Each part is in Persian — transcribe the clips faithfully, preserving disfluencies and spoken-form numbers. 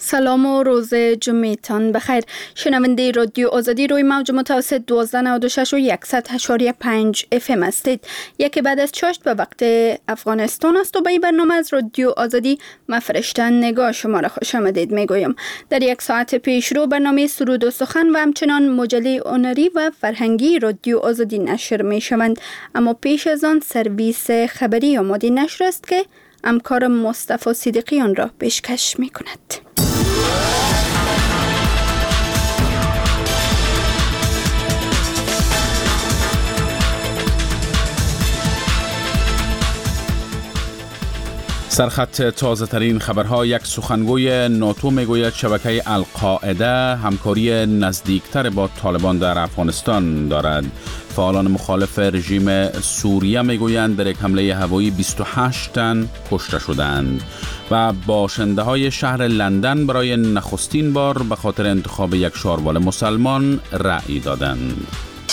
سلام و روز جمعتان بخیر. شنونده رادیو آزادی روی موج متوسط دوازده نود و شش و صد و هشت و پنج اف ام هستید. یکی بعد از چاشت به وقت افغانستان است و به این برنامه از رادیو آزادی من فرشته نگاه شما را خوش آمدید میگویم. در یک ساعت پیش رو برنامه سرود و سخن و همچنان مجله هنری و فرهنگی رادیو آزادی نشر می شوند. اما پیش از آن سرویس خبری آماده نشر است که همکار مصطفی صدیقیان را پیشکش می کند. سرخط تازه ترین خبرها. یک سخنگوی ناتو میگوید شبکه القاعده همکاری نزدیکتر با طالبان در افغانستان دارد. فعالان مخالف رژیم سوریه میگویند در یک حمله هوایی بیست و هشت تن کشته شدند و باشنده های شهر لندن برای نخستین بار به خاطر انتخاب یک شاروال مسلمان رأی دادند.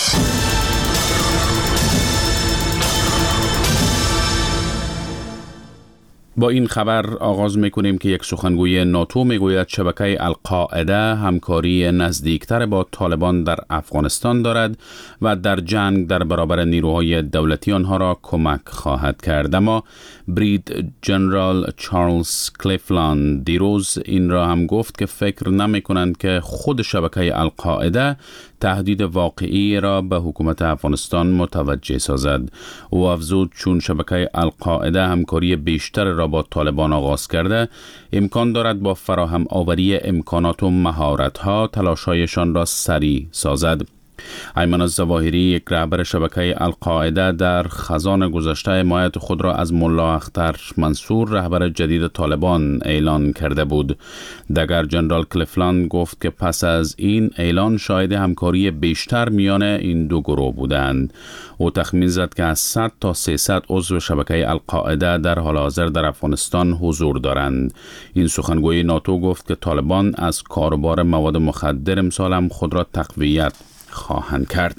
با این خبر آغاز میکنیم که یک سخنگوی ناتو میگوید شبکه القاعده همکاری نزدیکتر با طالبان در افغانستان دارد و در جنگ در برابر نیروهای دولتی آنها را کمک خواهد کرد. اما برید جنرال چارلز کلیفلند دیروز این را هم گفت که فکر نمی کنند که خود شبکه القاعده تهدید واقعی را به حکومت افغانستان متوجه سازد. او افزود چون شبکه القاعده همکاری بیشتر را با طالبان آغاز کرده، امکان دارد با فراهم آوری امکانات و مهارت‌ها تلاش‌هایشان را سریع سازد. ایمن الظواهری، یک رهبر شبکه القاعده، در خزان گذشته حمایت خود را از ملا اختر منصور، رهبر جدید طالبان، اعلان کرده بود. دگر جنرال کلیفلند گفت که پس از این اعلان شاهد همکاری بیشتر میان این دو گروه بودند. او تخمین زد که از صد تا سیصد عضو شبکه القاعده در حال حاضر در افغانستان حضور دارند. این سخنگوی ناتو گفت که طالبان از کاروبار مواد مخدر امسال هم خود را تقویت خواهند کرد.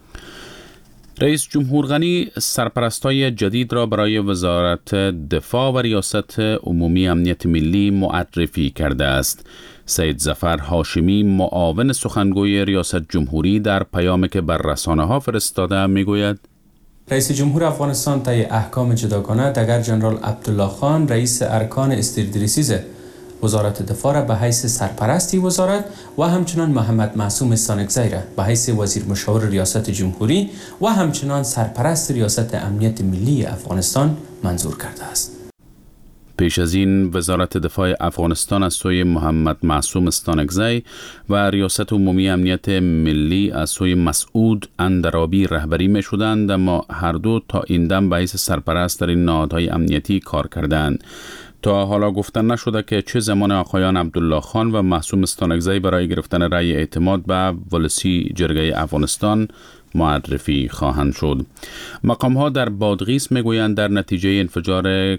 رئیس جمهور غنی سرپرستای جدید را برای وزارت دفاع و ریاست عمومی امنیت ملی معرفی کرده است. سید ظفر هاشمی، معاون سخنگوی ریاست جمهوری، در پیامی که بر رسانه ها فرستاده میگوید رئیس جمهور افغانستان طی احکام جداگانه دگر جنرال عبدالله خان، رئیس ارکان استردریسیز وزارت دفاع را به حیث سرپرستی وزارت و همچنان محمد معصوم استانکزی را به حیث وزیر مشاور ریاست جمهوری و همچنان سرپرست ریاست امنیت ملی افغانستان منظور کرده است. پیش از این وزارت دفاع افغانستان از سوی محمد معصوم استانکزی و ریاست عمومی امنیت ملی از سوی مسعود اندرابی رهبری می شدند، اما هر دو تا این دم به حیث سرپرست در این نهادهای امنیتی کار کردند. تا حالا گفتن نشده که چه زمان آقایان عبدالله خان و معصوم استانکزی برای گرفتن رأی اعتماد به ولسی جرگه افغانستان معرفی خواهند شد. مقام‌ها در بادغیس میگویند در نتیجه انفجار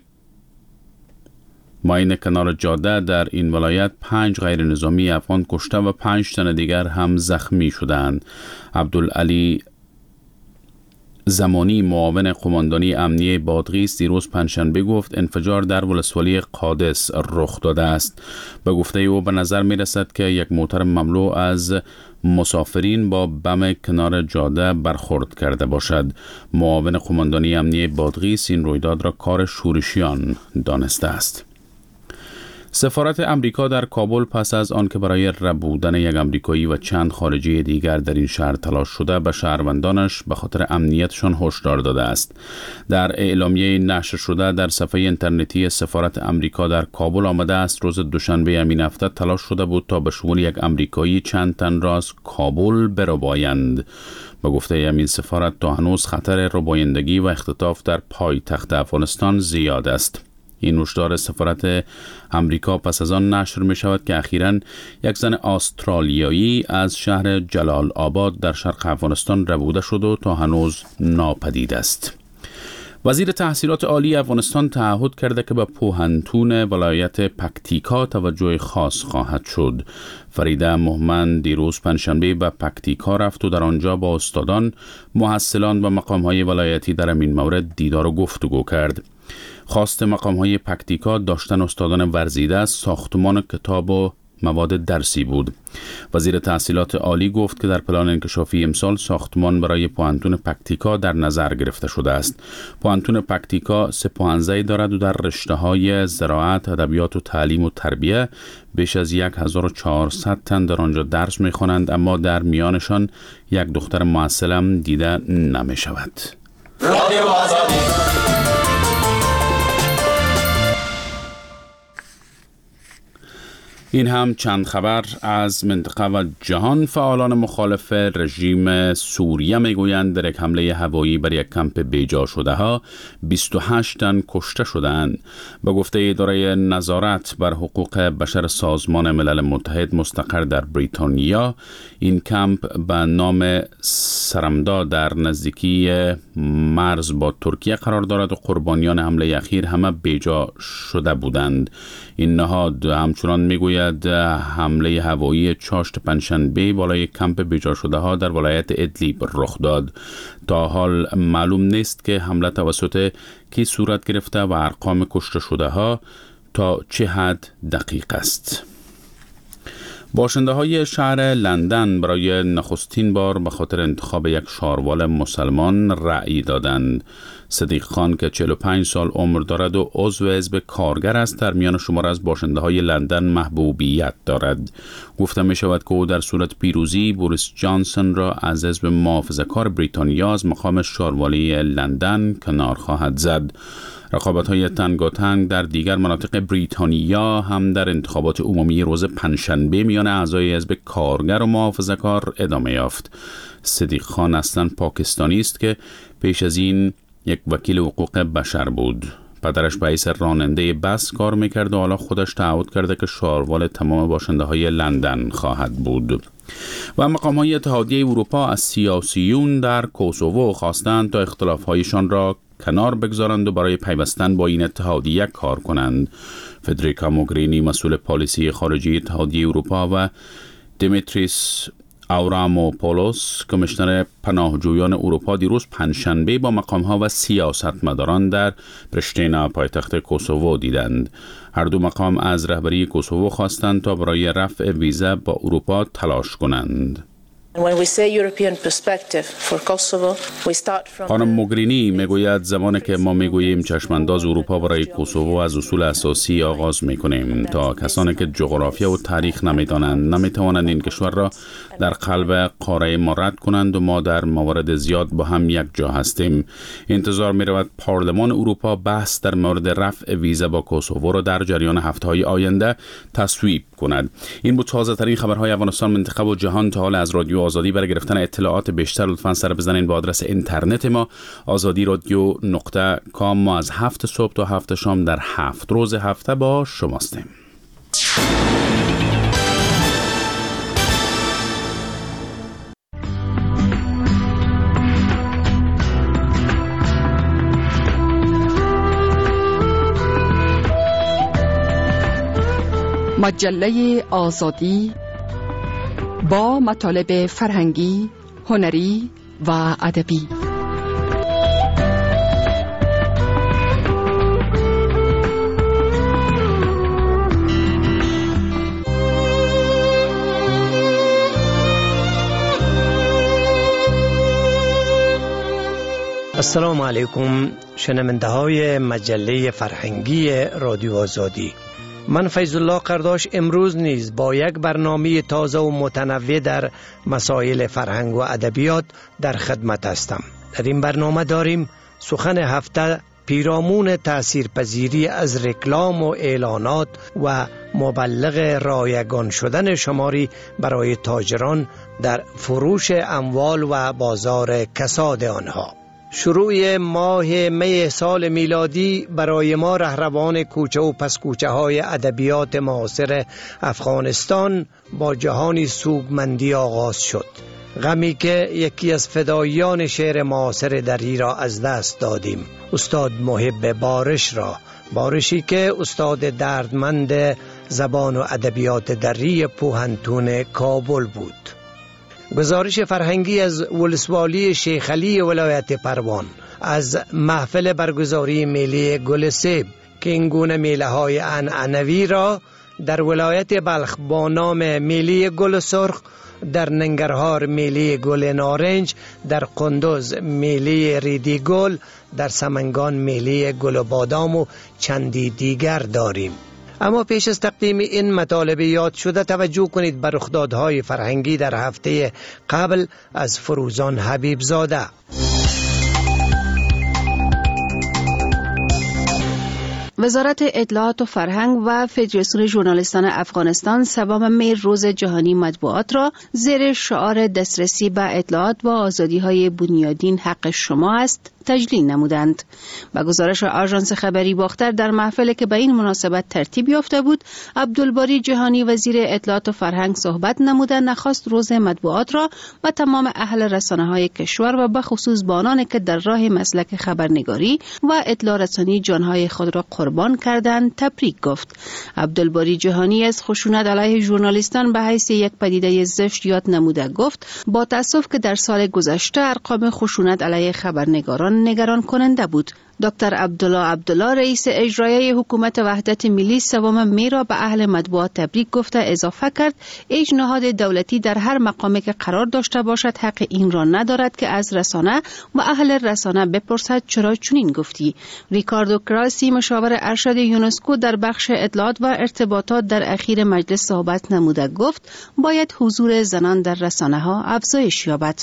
ماین کنار جاده در این ولایت پنج غیر نظامی افغان کشته و پنج تن دیگر هم زخمی شدند. عبدالعلی زمانی، معاون قماندانی امنیه بادغیس، دیروز پنجشنبه گفت انفجار در ولسوالی قادس رخ داده است. به گفته او به نظر می رسد که یک موتر مملو از مسافرین با بم کنار جاده برخورد کرده باشد. معاون قماندانی امنیه بادغیس این رویداد را کار شورشیان دانسته است. سفارت امریکا در کابل پس از آن که برای ربودن یک امریکایی و چند خارجی دیگر در این شهر تلاش شده، به شهروندانش به خاطر امنیتشان هشدار داده است. در اعلامیه نشر شده در صفحه اینترنتی سفارت امریکا در کابل آمده است روز دوشنبه همین هفته تلاش شده بود تا به شمول یک امریکایی چند تن را از کابل بربایند. به گفته همین سفارت تا هنوز خطر ربایندگی و اختطاف در پایتخت افغانستان زیاد است. این هشدار سفارت امریکا پس از آن نشر می شود که اخیراً یک زن استرالیایی از شهر جلال آباد در شرق افغانستان ربوده شد و تا هنوز ناپدید است. وزیر تحصیلات عالی افغانستان تعهد کرده که به پوهنتون ولایت پکتیکا توجه خاص خواهد شد. فریده مهمن دیروز پنجشنبه به پکتیکا رفت و در آنجا با استادان، محصلان و مقام‌های ولایتی در این مورد دیدار و گفتگو کرد. خواست مقام‌های پکتیکا داشتن استادان ورزیده، ساختمان کتاب و مواد درسی بود. وزیر تحصیلات عالی گفت که در پلان انکشافی امسال ساختمان برای پوهنتون پکتیکا در نظر گرفته شده است. پوهنتون پکتیکا سه پوهنځی دارد و در رشته‌های زراعت، ادبیات و تعلیم و تربیه بیش از هزار و چهارصد تن در آنجا درس می‌خوانند، اما در میانشان یک دختر معسل دیده نمی‌شود. این هم چند خبر از منطقه و جهان. فعالان مخالف رژیم سوریه میگویند در یک حمله هوایی بر یک کمپ بیجا شده ها بیست و هشت تن کشته شدند. به گفته اداره نظارت بر حقوق بشر سازمان ملل متحد مستقر در بریتانیا، این کمپ به نام سرمدا در نزدیکی مرز با ترکیه قرار دارد و قربانیان حمله اخیر همه بیجا شده بودند. این نهاد همچنان میگوید حمله هوایی چاشت پنجشنبه بالای کمپ بیجا شده ها در ولایت ادلیب رخ داد. تا حال معلوم نیست که حمله توسط کی صورت گرفته و ارقام کشته شده ها تا چه حد دقیق است. باشنده های شهر لندن برای نخستین بار به خاطر انتخاب یک شاروال مسلمان رأی دادند. صدیق خان که چهل و پنج سال عمر دارد و عضو حزب کارگر است، در میان شمار از باشنده های لندن محبوبیت دارد. گفته می شود که او در صورت پیروزی بوریس جانسون را از حزب محافظه‌کار بریتانیا از مقام شاروالی لندن کنار خواهد زد. رقابت‌های تنگاتنگ در دیگر مناطق بریتانیا هم در انتخابات عمومی روز پنجشنبه میان اعضای حزب کارگر و محافظه‌کار ادامه یافت. صدیق خان اصلاً پاکستانی است که پیش از این یک وکیل حقوق بشر بود. پدرش به حیث راننده بس کار میکرد و حالا خودش تعهد کرده که شاروال تمام باشنده های لندن خواهد بود. و مقام های اتحادیه اروپا از سیاسیون در کوسوو خواستند تا اختلاف هایشان را کنار بگذارند و برای پیوستن با این اتحادیه کار کنند. فدریکا موگرینی مسئول پالیسی خارجی اتحادیه اروپا و دیمیتریس آوراموپولوس کمیشنر پناهجویان اروپا دیروز پنجشنبه با مقام‌ها و سیاستمداران در پرشتینا پایتخت کوسوو دیدند. هر دو مقام از رهبری کوسوو خواستند تا برای رفع ویزا با اروپا تلاش کنند. خانم موگرینی میگوید زمانی که ما میگوییم چشمانداز اروپا برای کوسوو از اصول اساسی آغاز میکنیم. تا کسانی که جغرافیا و تاریخ نمیدانند نمیتوانند این کشور را در قلب قاره ما رد کنند و ما در موارد زیاد با هم یک جا هستیم. انتظار میرود پارلمان اروپا بحث در مورد رفع ویزا با کوسوو را در جریان هفته‌های آینده تصویب کند. این بود تازه ترین خبرهای افغانستان، منطقه و جهان. تا حال از رادیو آزادی برای گرفتن اطلاعات بیشتر لطفاً سر بزنین به آدرس اینترنت ما آزادی رادیو نقطه کام. ما از هفت صبح تا هفت شام در هفت روز هفته با شماستیم. مجله آزادی با مطالب فرهنگی، هنری و ادبی. السلام علیکم شنونده های مجله فرهنگی رادیو آزادی. من فیض الله قرداش امروز نیز با یک برنامه تازه و متنوع در مسائل فرهنگ و ادبیات در خدمت هستم. در این برنامه داریم سخن هفته، پیرامون تاثیرپذیری از رکلام و اعلانات و مبلغ رایگان شدن شماری برای تاجران در فروش اموال و بازار کساد آنها. شروع ماه می سال میلادی برای ما رهروان کوچه و پس کوچه های ادبیات معاصر افغانستان با جهانی سوگمندی آغاز شد. غمی که یکی از فداییان شعر معاصر دری را از دست دادیم، استاد محب بارش را. بارشی که استاد دردمند زبان و ادبیات دری پوهنتون کابل بود. گزارش فرهنگی از ولسوالی شیخ علی ولایت پروان از محفل برگزاری میله گل سیب که این گونه میله های عنعنوی را در ولایت بلخ با نام میلی گل سرخ، در ننگرهار میلی گل نارنج، در قندوز میلی ریدی گل، در سمنگان میلی گل بادام و چندی دیگر داریم. اما پیش از تقدیم این مطالب یاد شده توجه کنید به رخدادهای فرهنگی در هفته قبل از فروزان حبیب زاده. وزارت اطلاعات و فرهنگ و فدراسیون ژورنالیستان افغانستان سوم می روز جهانی مطبوعات را زیر شعار دسترسی به اطلاعات و آزادی‌های بنیادین حق شما است تجلیل نمودند. با گزارش آژانس خبری باختر در محفلی که به این مناسبت ترتیب یافته بود، عبدالباری جهانی وزیر اطلاعات و فرهنگ صحبت نموده نخواست روز مطبوعات را به تمام اهل رسانه‌های کشور و به خصوص با آنانی که در راه مسلک خبرنگاری و اطلاع رسانی جانهای خود را قربان کردند تبریک گفت. عبدالباری جهانی از خشونت علیه ژورنالیستان به حیث یک پدیده زشت یاد نموده گفت با تأسف که در سال گذشته ارقام خشونت علیه خبرنگاران نگران کننده بود. دکتر عبدالله عبدالله رئیس اجرایی حکومت وحدت ملی سوم می را به اهل مطبوعات تبریک گفته اضافه کرد هیچ نهاد دولتی در هر مقامی که قرار داشته باشد حق این را ندارد که از رسانه و اهل رسانه بپرسد چرا چنین گفتی. ریکاردو کراسی مشاور ارشد یونسکو در بخش اطلاعات و ارتباطات در اخیر مجلس صحبت نموده گفت باید حضور زنان در رسانه ها افزایش یابد.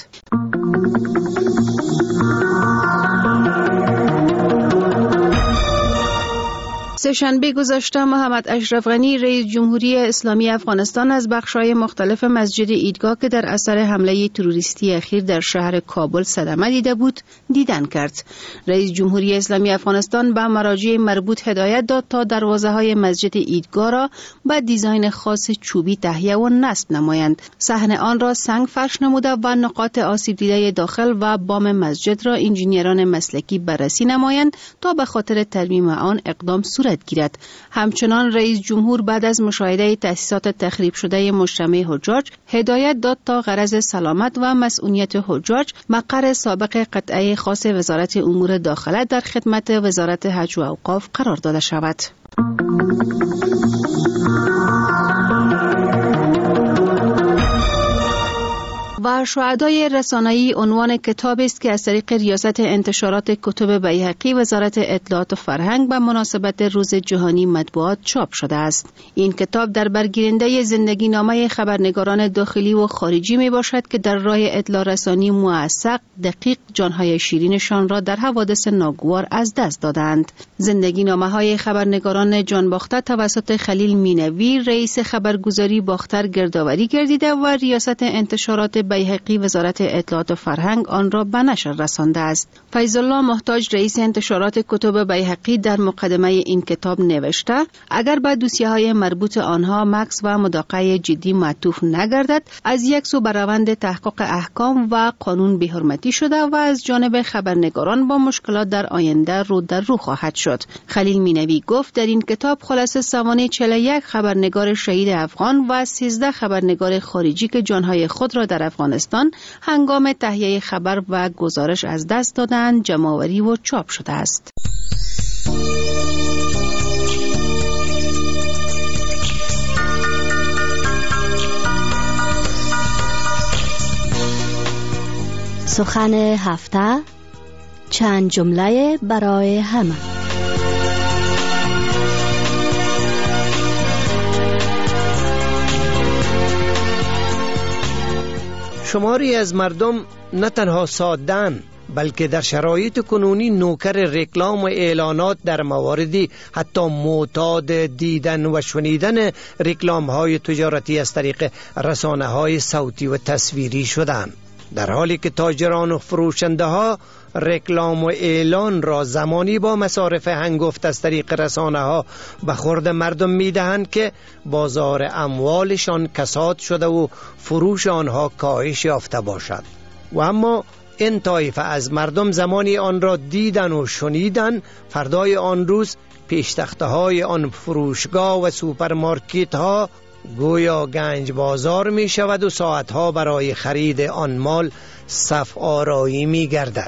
سه‌شنبه گذشته محمد اشرف غنی رئیس جمهوری اسلامی افغانستان از بخش‌های مختلف مسجد عیدگاه که در اثر حمله تروریستی اخیر در شهر کابل صدمه دیده بود دیدن کرد. رئیس جمهوری اسلامی افغانستان به مراجع مربوط هدایت داد تا دروازه‌های مسجد عیدگاه را با دیزاین خاص چوبی تهیه و نصب نمایند. صحن آن را سنگ فرش نموده و نقاط آسیب دیده داخل و بام مسجد را انجینیران مسلکی بررسی نمایند تا به خاطر ترمیم آن اقدام صورت گیرد. همچنان رئیس جمهور بعد از مشاهده تأسیسات تخریب شده مجتمع حجاج هدایت داد تا غرض سلامت و مسئولیت حجاج مقر سابق قطعه خاص وزارت امور داخله در خدمت وزارت حج و اوقاف قرار داده شود. و شهدای رسانه‌ای عنوان کتاب است که از طریق ریاست انتشارات کتب بیهقی وزارت اطلاعات و فرهنگ به مناسبت روز جهانی مطبوعات چاپ شده است. این کتاب در برگیرنده زندگی نامه خبرنگاران داخلی و خارجی می باشد که در راه اطلاع رسانی موثق دقیق جانهای شیرینشان را در حوادث ناگوار از دست دادند. زندگی نامه های خبرنگاران جان باخته توسط خلیل مینوی رئیس خبرگزاری باختر گردآوری گردیده و ریاست انتشارات بیهقی وزارت اطلاعات و فرهنگ آن را به نشر رسانده است. فیض الله محتاج رئیس انتشارات کتب بیهقی در مقدمه این کتاب نوشته اگر به دوسیه‌های مربوط آنها مکث و مداقه جدی معطوف نگردد از یک سو بر روند تحقق احکام و قانون بی‌حرمتی شده و از جانب خبرنگاران با مشکلات در آینده رو در رو خواهد شد. خلیل مینوی گفت در این کتاب خلاصه سوانح چهل و یک خبرنگار شهید افغان و سیزده خبرنگار خارجی که جانهای خود را در افغانستان هنگام تهیه خبر و گزارش از دست دادند جمع‌آوری و چاپ شده است. سخن هفته، چند جمله برای همه. شماری از مردم نه تنها ساده‌اند بلکه در شرایط کنونی نوکر رکلام و اعلانات در مواردی حتی معتاد دیدن و شنیدن رکلام‌های تجارتی از طریق رسانه‌های صوتی و تصویری شدند، در حالی که تاجران و فروشنده ها رکلام و اعلان را زمانی با مصارف هنگفت از طریق رسانه ها به خورد مردم می دهند که بازار اموالشان کساد شده و فروش آنها کاهش یافته باشد. و اما این طایفه از مردم زمانی آن را دیدن و شنیدن، فردای آن روز پیشتخته های آن فروشگاه و سوپرمارکت ها گویا گنج بازار می شود و ساعتها برای خرید آن مال صف آرایی می گردد.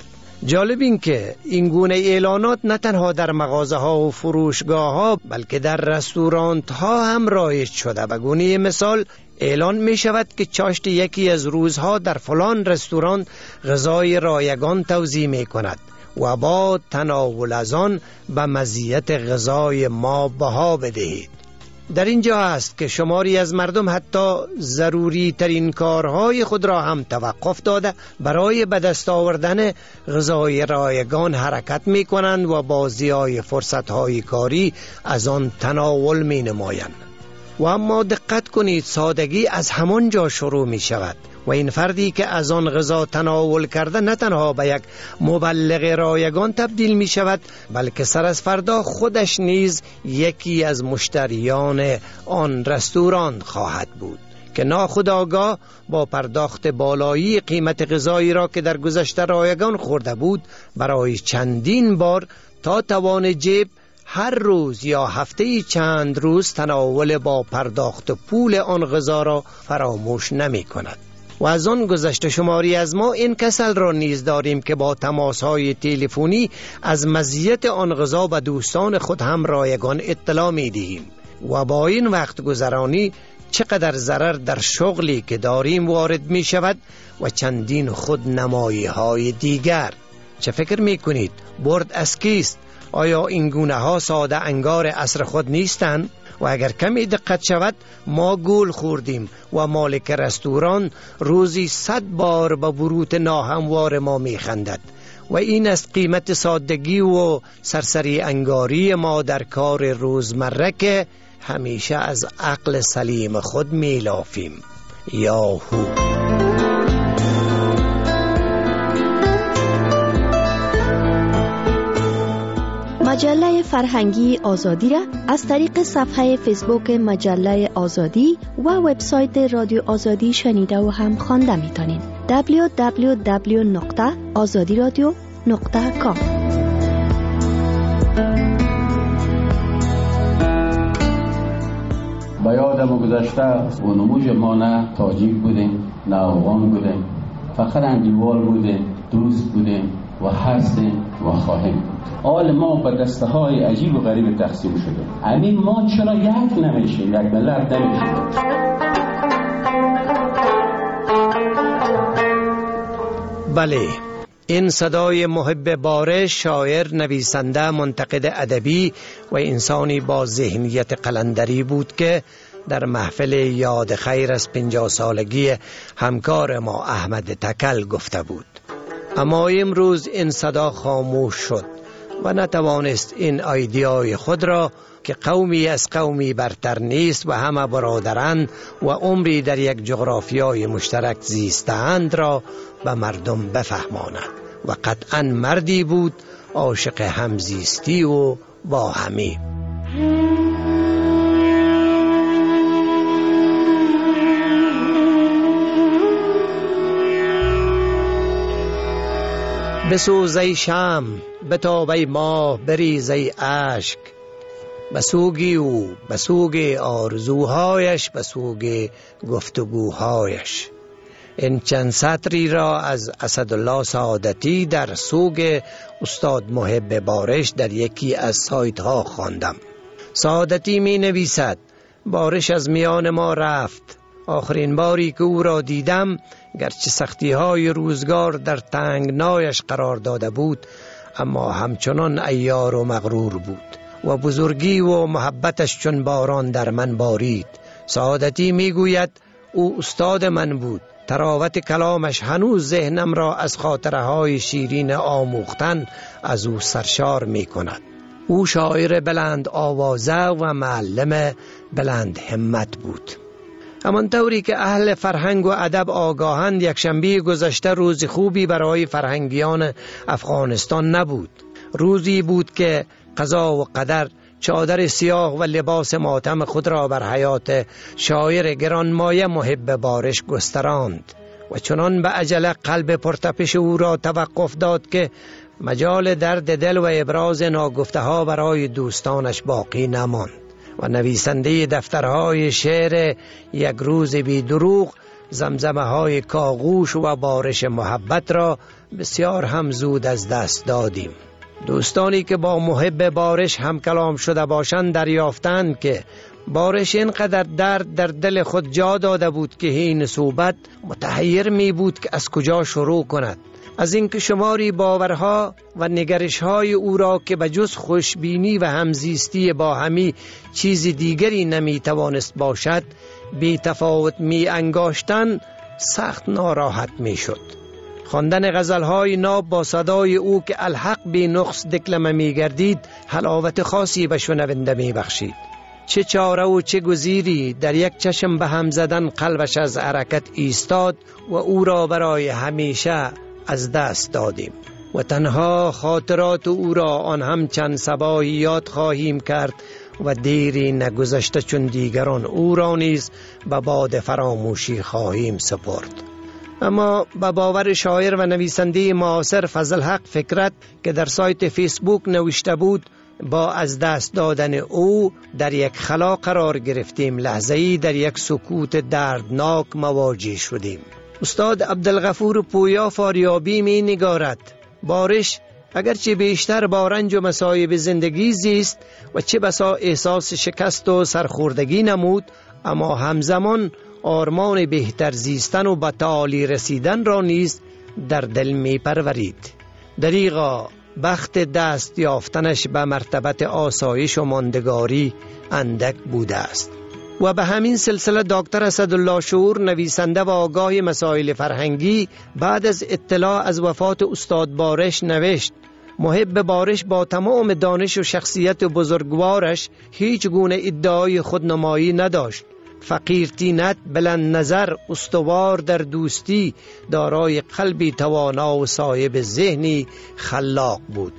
جالب این که این گونه اعلانات نه تنها در مغازه ها و فروشگاه ها بلکه در رستورانت ها هم رایج شده. به گونه مثال اعلان می شود که چاشت یکی از روزها در فلان رستوران غذای رایگان توزیع می کند و با تناول از آن به مزیت غذای ما بها بدهید. در اینجا است که شماری از مردم حتی ضروری ترین کارهای خود را هم توقف داده برای به دست آوردن غذای رایگان حرکت می کنند و با ضیاع فرصتهای کاری از آن تناول می نمایند. و اما دقت کنید، سادگی از همان جا شروع می شود و این فردی که از آن غذا تناول کرده نه تنها به یک مبلغ رایگان تبدیل می شود بلکه سر از فردا خودش نیز یکی از مشتریان آن رستوران خواهد بود که ناخودآگاه با پرداخت بالایی قیمت غذایی را که در گذشته رایگان خورده بود برای چندین بار تا توان جیب هر روز یا هفته چند روز تناول با پرداخت پول آن غذا را فراموش نمی کند. و از آن گذشته شماری از ما این کسل را نیز داریم که با تماس‌های تلفنی از مزیت آن غذا به دوستان خود هم رایگان اطلاع می دهیم و با این وقت گذرانی چقدر ضرر در شغلی که داریم وارد می شود و چندین خود نمایی های دیگر. چه فکر می کنید؟ برد از کیست؟ آیا این گونه ها ساده انگار عصر خود نیستند؟ و اگر کمی دقت شود ما گول خوردیم و مالک رستوران روزی صد بار به بروت ناهموار ما می خندد و این است قیمت سادگی و سرسری انگاری ما در کار روزمره که همیشه از عقل سلیم خود می لافیم. یاهو. مجله فرهنگی آزادی را از طریق صفحه فیسبوک مجله آزادی و وبسایت رادیو آزادی شنیده و هم خوانده میتونید. دبلیو دبلیو دبلیو نقطه آزادی رادیو نقطه کام. با یادم گذشته و نموج ما نه تاجیک بودیم نه افغان بودیم، فقط انگیوال بودیم، دوست بودیم و هستیم و خواهیم بود. آل ما به دسته های عجیب و غریب تقسیم شده. همین ما چرا یک نمیشیم، یک ملت نمیشیم؟ بله، این صدای محب بارش، شاعر، نویسنده، منتقد ادبی و انسانی با ذهنیت قلندری بود که در محفل یاد خیر از پنجاه سالگی همکار ما احمد تکل گفته بود. اما امروز این صدا خاموش شد و نتوانست این ایدئای خود را که قومی از قومی برتر نیست و همه برادرند و عمری در یک جغرافیای مشترک زیستند را به مردم بفهماند و قطعا مردی بود عاشق همزیستی و با همی. بسوز ای شمع، بتاب ای ماه، بریز ای اشک، بسوگی او بسوگ آرزوهایش، بسوگ گفتگوهایش. این چند سطری را از اسدالله سعادتی در سوگ استاد محب بارش در یکی از سایت ها خواندم. سعادتی می نویسد: بارش از میان ما رفت. آخرین باری که او را دیدم گرچه سختی های روزگار در تنگنایش قرار داده بود اما همچنان عیار و مغرور بود و بزرگی و محبتش چون باران در من بارید. سعادتی میگوید او استاد من بود. تراوت کلامش هنوز ذهنم را از خاطره های شیرین آموختن از او سرشار می کند. او شاعر بلند آوازه و معلم بلند همت بود. همانطوری که اهل فرهنگ و ادب آگاهند، یک شنبه گذشته روز خوبی برای فرهنگیان افغانستان نبود. روزی بود که قضا و قدر چادر سیاه و لباس ماتم خود را بر حیات شاعر گرانمایه محب بارش گستراند و چنان به عجله قلب پرتپش او را توقف داد که مجال درد دل و ابراز ناگفته ها برای دوستانش باقی نماند و نویسنده دفترهای شعر یک روز بی دروغ زمزمه های کاغوش و بارش محبت را بسیار هم زود از دست دادیم. دوستانی که با محب بارش هم کلام شده باشند دریافتند که بارش اینقدر درد در دل خود جا داده بود که حین صحبت متحیر می بود که از کجا شروع کند. از اینکه شماری باورها و نگرش‌های او را که بجز خوشبینی و همزیستی با همی چیز دیگری نمی توانست باشد بی تفاوت می انگاشتن سخت ناراحت می شد. خواندن غزل‌های ناب با صدای او که الحق بی نقص دکلمه می گردید حلاوت خاصی به شنونده می بخشید. چه چاره و چه گزیری، در یک چشم به هم زدن قلبش از حرکت ایستاد و او را برای همیشه از دست دادیم و تنها خاطرات او را آن هم چند صباحی یاد خواهیم کرد و دیری نگذشته چون دیگران او را نیز به باد فراموشی خواهیم سپرد. اما به باور شاعر و نویسنده معاصر فضل حق فکرت که در سایت فیسبوک نوشته بود، با از دست دادن او در یک خلا قرار گرفتیم، لحظه‌ای در یک سکوت دردناک مواجه شدیم. استاد عبدالغفور پویا فاریابی می نگارد بارش اگرچه بیشتر با رنج و مصایب زندگی زیست و چه بسا احساس شکست و سرخوردگی نمود، اما همزمان آرمان بهتر زیستن و به تعالی رسیدن را نیز در دل می پرورید. دریغا بخت دست یافتنش به مرتبت آسایش و ماندگاری اندک بوده است. و به همین سلسله دکتر اسدالله شعور، نویسنده و آگاه مسائل فرهنگی، بعد از اطلاع از وفات استاد بارش نوشت: محب بارش با تمام دانش و شخصیت بزرگوارش هیچ گونه ادعای خودنمایی نداشت. فقیر طینت، بلند نظر، استوار در دوستی، دارای قلبی توانا و صاحب ذهنی خلاق بود.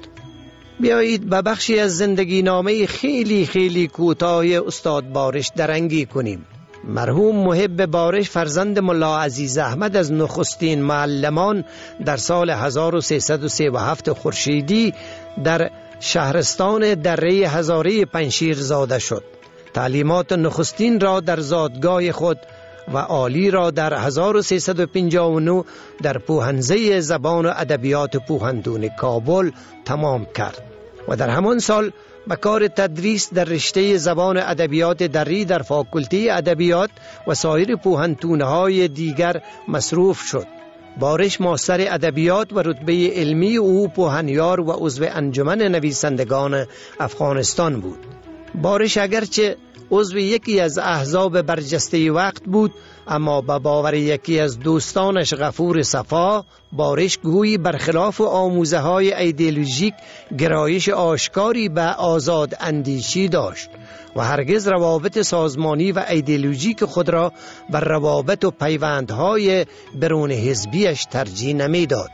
بیایید به بخشی از زندگی نامه خیلی خیلی کوتاه استاد بارش درنگی کنیم. مرحوم محب بارش فرزند ملا عزیز احمد از نخستین معلمان در سال هزار و سیصد و سی و هفت خورشیدی در شهرستان دره هزاره پنشیر زاده شد. تعلیمات نخستین را در زادگاه خود و عالی را در هزار و سیصد و پنجاه و نه در پوهنزه زبان و ادبیات پوهندون کابل تمام کرد و در همان سال به کار تدریس در رشته زبان و ادبیات دری در فاکولته ادبیات و سایر پوهنتون‌های دیگر مصروف شد. بارش ماستر ادبیات و رتبه علمی او پوهنیار و عضو انجمن نویسندگان افغانستان بود. بارش اگرچه عضو یکی از احزاب برجسته وقت بود، اما به باور یکی از دوستانش غفور صفا، بارش گویی برخلاف آموزه های ایدئولوژیک گرایش آشکاری به آزاد اندیشی داشت و هرگز روابط سازمانی و ایدئولوژیک خود را بر روابط و پیوندهای برون حزبیش ترجیح نمیداد.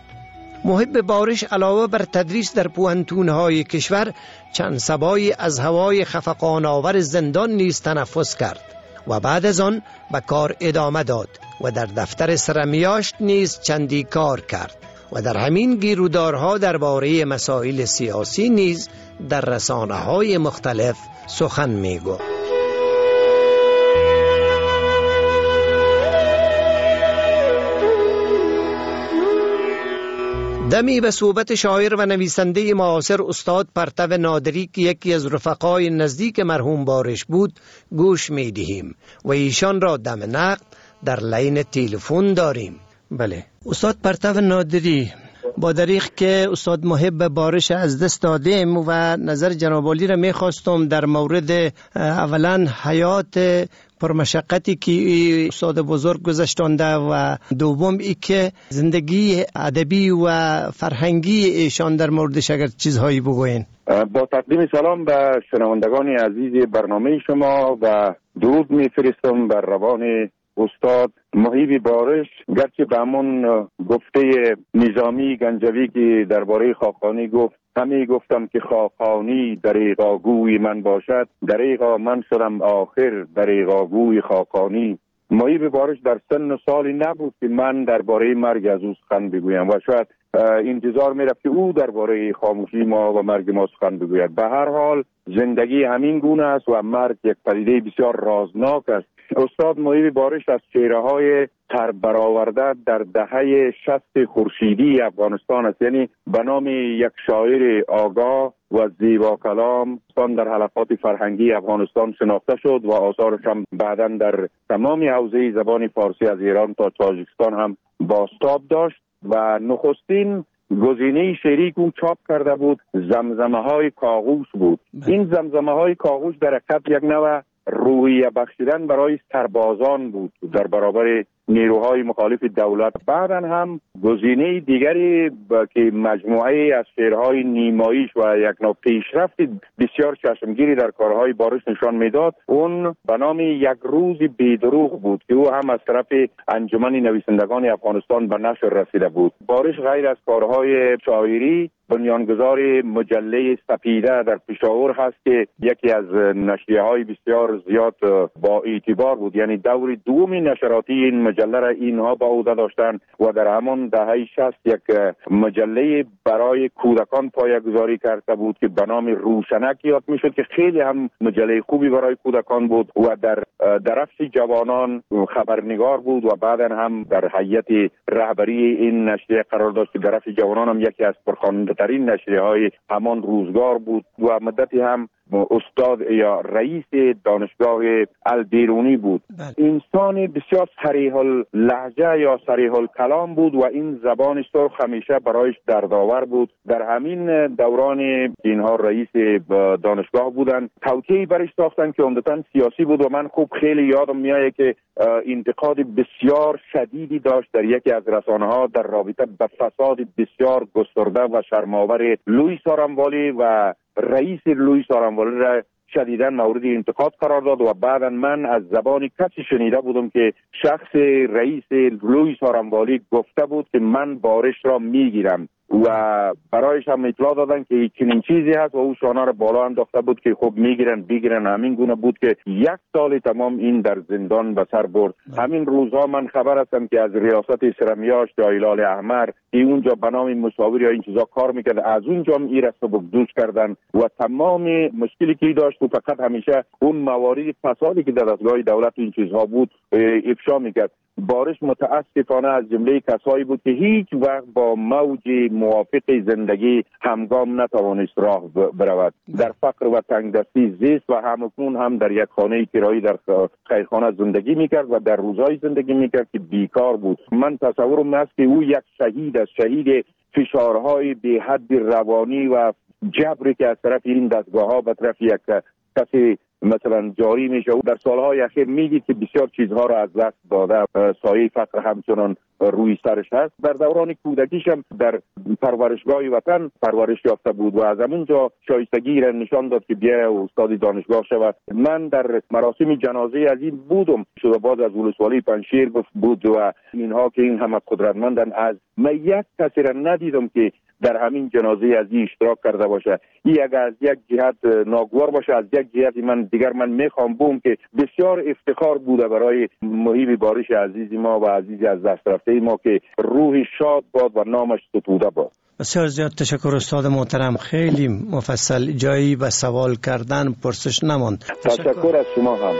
محب بارش علاوه بر تدریس در پوهنتون‌های کشور، چند سبایی از هوای خفقان آور زندان نیز تنفس کرد و بعد از آن به کار ادامه داد و در دفتر سرمیاشت نیز چندی کار کرد و در همین گیرودارها درباره مسائل سیاسی نیز در رسانه‌های مختلف سخن می‌گفت. دمی به صحبت شاعر و نویسنده معاصر استاد پرتو نادری که یکی از رفقای نزدیک مرحوم بارش بود گوش می دهیم و ایشان را دم نقد در لین تلفن داریم. بله استاد پرتو نادری، با دریغ که استاد محب بارش از دست دادیم و نظر جناب عالی را می خواستم در مورد اولا حیات پرمشقتی که استاد بزرگ گذشتانده و دوم ای که زندگی ادبی و فرهنگی ایشان در موردش اگر چیزهایی بگوین. با تقدیم سلام به شنوندگان عزیز برنامه شما و درود میفرستم بر روان استاد محب بارش. گرچه به همون گفته نظامی گنجوی که درباره خاقانی گفت، همه گفتم که خاقانی دریغا گوی من باشد، دریغا من شدم آخر دریغا گوی خاقانی. محب بارش در سن و سالی نبود که من درباره مرگ از او سخن بگویم و شاید انتظار میرفت که او درباره خاموشی ما و مرگ ما سخن بگوید. به هر حال زندگی همین گونه است و مرگ یک پدیده بسیار رازناک است استاد محیب بارش از چهره های سربرآورده در دهه شصت خورشیدی افغانستان است. یعنی به نام یک شاعر آگاه و زیبا کلام در حلقات فرهنگی افغانستان شناخته شد و آثارش هم بعداً در تمام حوزه زبان فارسی از ایران تا تاجیکستان هم بازتاب داشت و نخستین گزینه شعری که چاپ کرده بود زمزمه های کاغوش بود. این زمزمه های کاغوش در حقیقت یک نوع روحیه بخشیدن برای سربازان بود در برابر نیروهای مخالف دولت. بعدا هم گزینه دیگری که مجموعه از شعرهای نیمایش و یک نوع پیشرفت بسیار چشمگیری در کارهای بارش نشان میداد، اون به نام یک روز بیدروغ بود که او هم از طرف انجمن نویسندگان افغانستان به نشر رسیده بود. بارش غیر از کارهای شاعری بنیانگذار مجله سپیده در پشاور هست که یکی از نشریه های بسیار زیاد با اعتبار بود. یعنی دور دومی نشراتی این مجله را اینها با عهده داشتند و در همان دهه شصت یک مجله برای کودکان پایه‌گذاری کرده بود که به نام روشنک یاد میشد که خیلی هم مجله خوبی برای کودکان بود و در درفش جوانان خبرنگار بود و بعدا هم در هیئت رهبری این نشریه قرار داشت. درفش جوانان هم یکی از پرخواننده ترین نشریه های همان روزگار بود و مدتی هم استاد یا رئیس دانشگاه البیرونی بود. انسان بسیار صریح اللهجه یا صریح الکلام بود و این زبان سرخ همیشه برایش دردآور بود. در همین دوران اینها رئیس دانشگاه بودن، توطئه‌ای برش ساختن که عمدتاً سیاسی بود و من خوب خیلی یادم میاد که انتقاد بسیار شدیدی داشت در یکی از رسانه‌ها در رابطه با فساد بسیار گسترده و شرم‌آور لوئیس آراموالی و رئیس لوئیس آراموالی را شدیداً مورد انتقاد قرار داد و بعدا من از زبان کسی شنیده بودم که شخص رئیس لوئیس آراموالی گفته بود که من بارش را میگیرم و برایش هم اطلاع دادن که چنین چیزی هست و او شانه را بالا انداخته بود که خب میگیرن بگیرن. همین گونه بود که یک سال تمام این در زندان به سر برد. همین روزها من خبر هستم که از ریاست سرمیاش یا هلال احمر که اونجا به نام مشاور یا این چیزا کار میکرد، از اونجا هم این را سبکدوش کردن و تمام مشکلی که داشت و فقط همیشه اون موارد فسادی که در دستگاه دولت این چیزها بود افشا میکرد. بارش متاسفانه از جمله کسایی بود که هیچ وقت با موج موافق زندگی همگام نتوانست راه برود. در فقر و تنگدستی زیست و همکنون هم در یک خانه کرایی در خیرخانه زندگی میکرد و در روزهای زندگی میکرد که بیکار بود. من تصورم است که او یک شهید است، شهید فشارهای به حد روانی و جبری که از طرف این دستگاه ها به طرف یک کسی مثلا جاری میشه. او در سالهای اخیر میگید که بسیار چیزها را از دست داده، سایه فقر همچنان روی سرش هست. در دوران کودکیش هم در پرورشگاه وطن پرورش یافته بود و از همونجا شایستگی را نشان داد که بیا استاد دانشگاه شود. من در مراسم جنازه از این بودم شده باز از ولسوالی پنشیر گفت بود و اینها که این همه قدرتمندن، از من یک کسی را ندیدم که در همین جنازه از این اشتراک کرده باشه. این اگر از یک جهت ناگوار باشه، از یک جهت من دیگر من میخوام بوم که بسیار افتخار بوده برای محیب بارش عزیز ما و عزیزی از دست رفته ما که روح شاد باد و نامش ستوده باد. بسیار زیاد تشکر استاد محترم، خیلی مفصل، جایی به سوال کردن پرسش نماند. تشکر, تشکر از شما هم.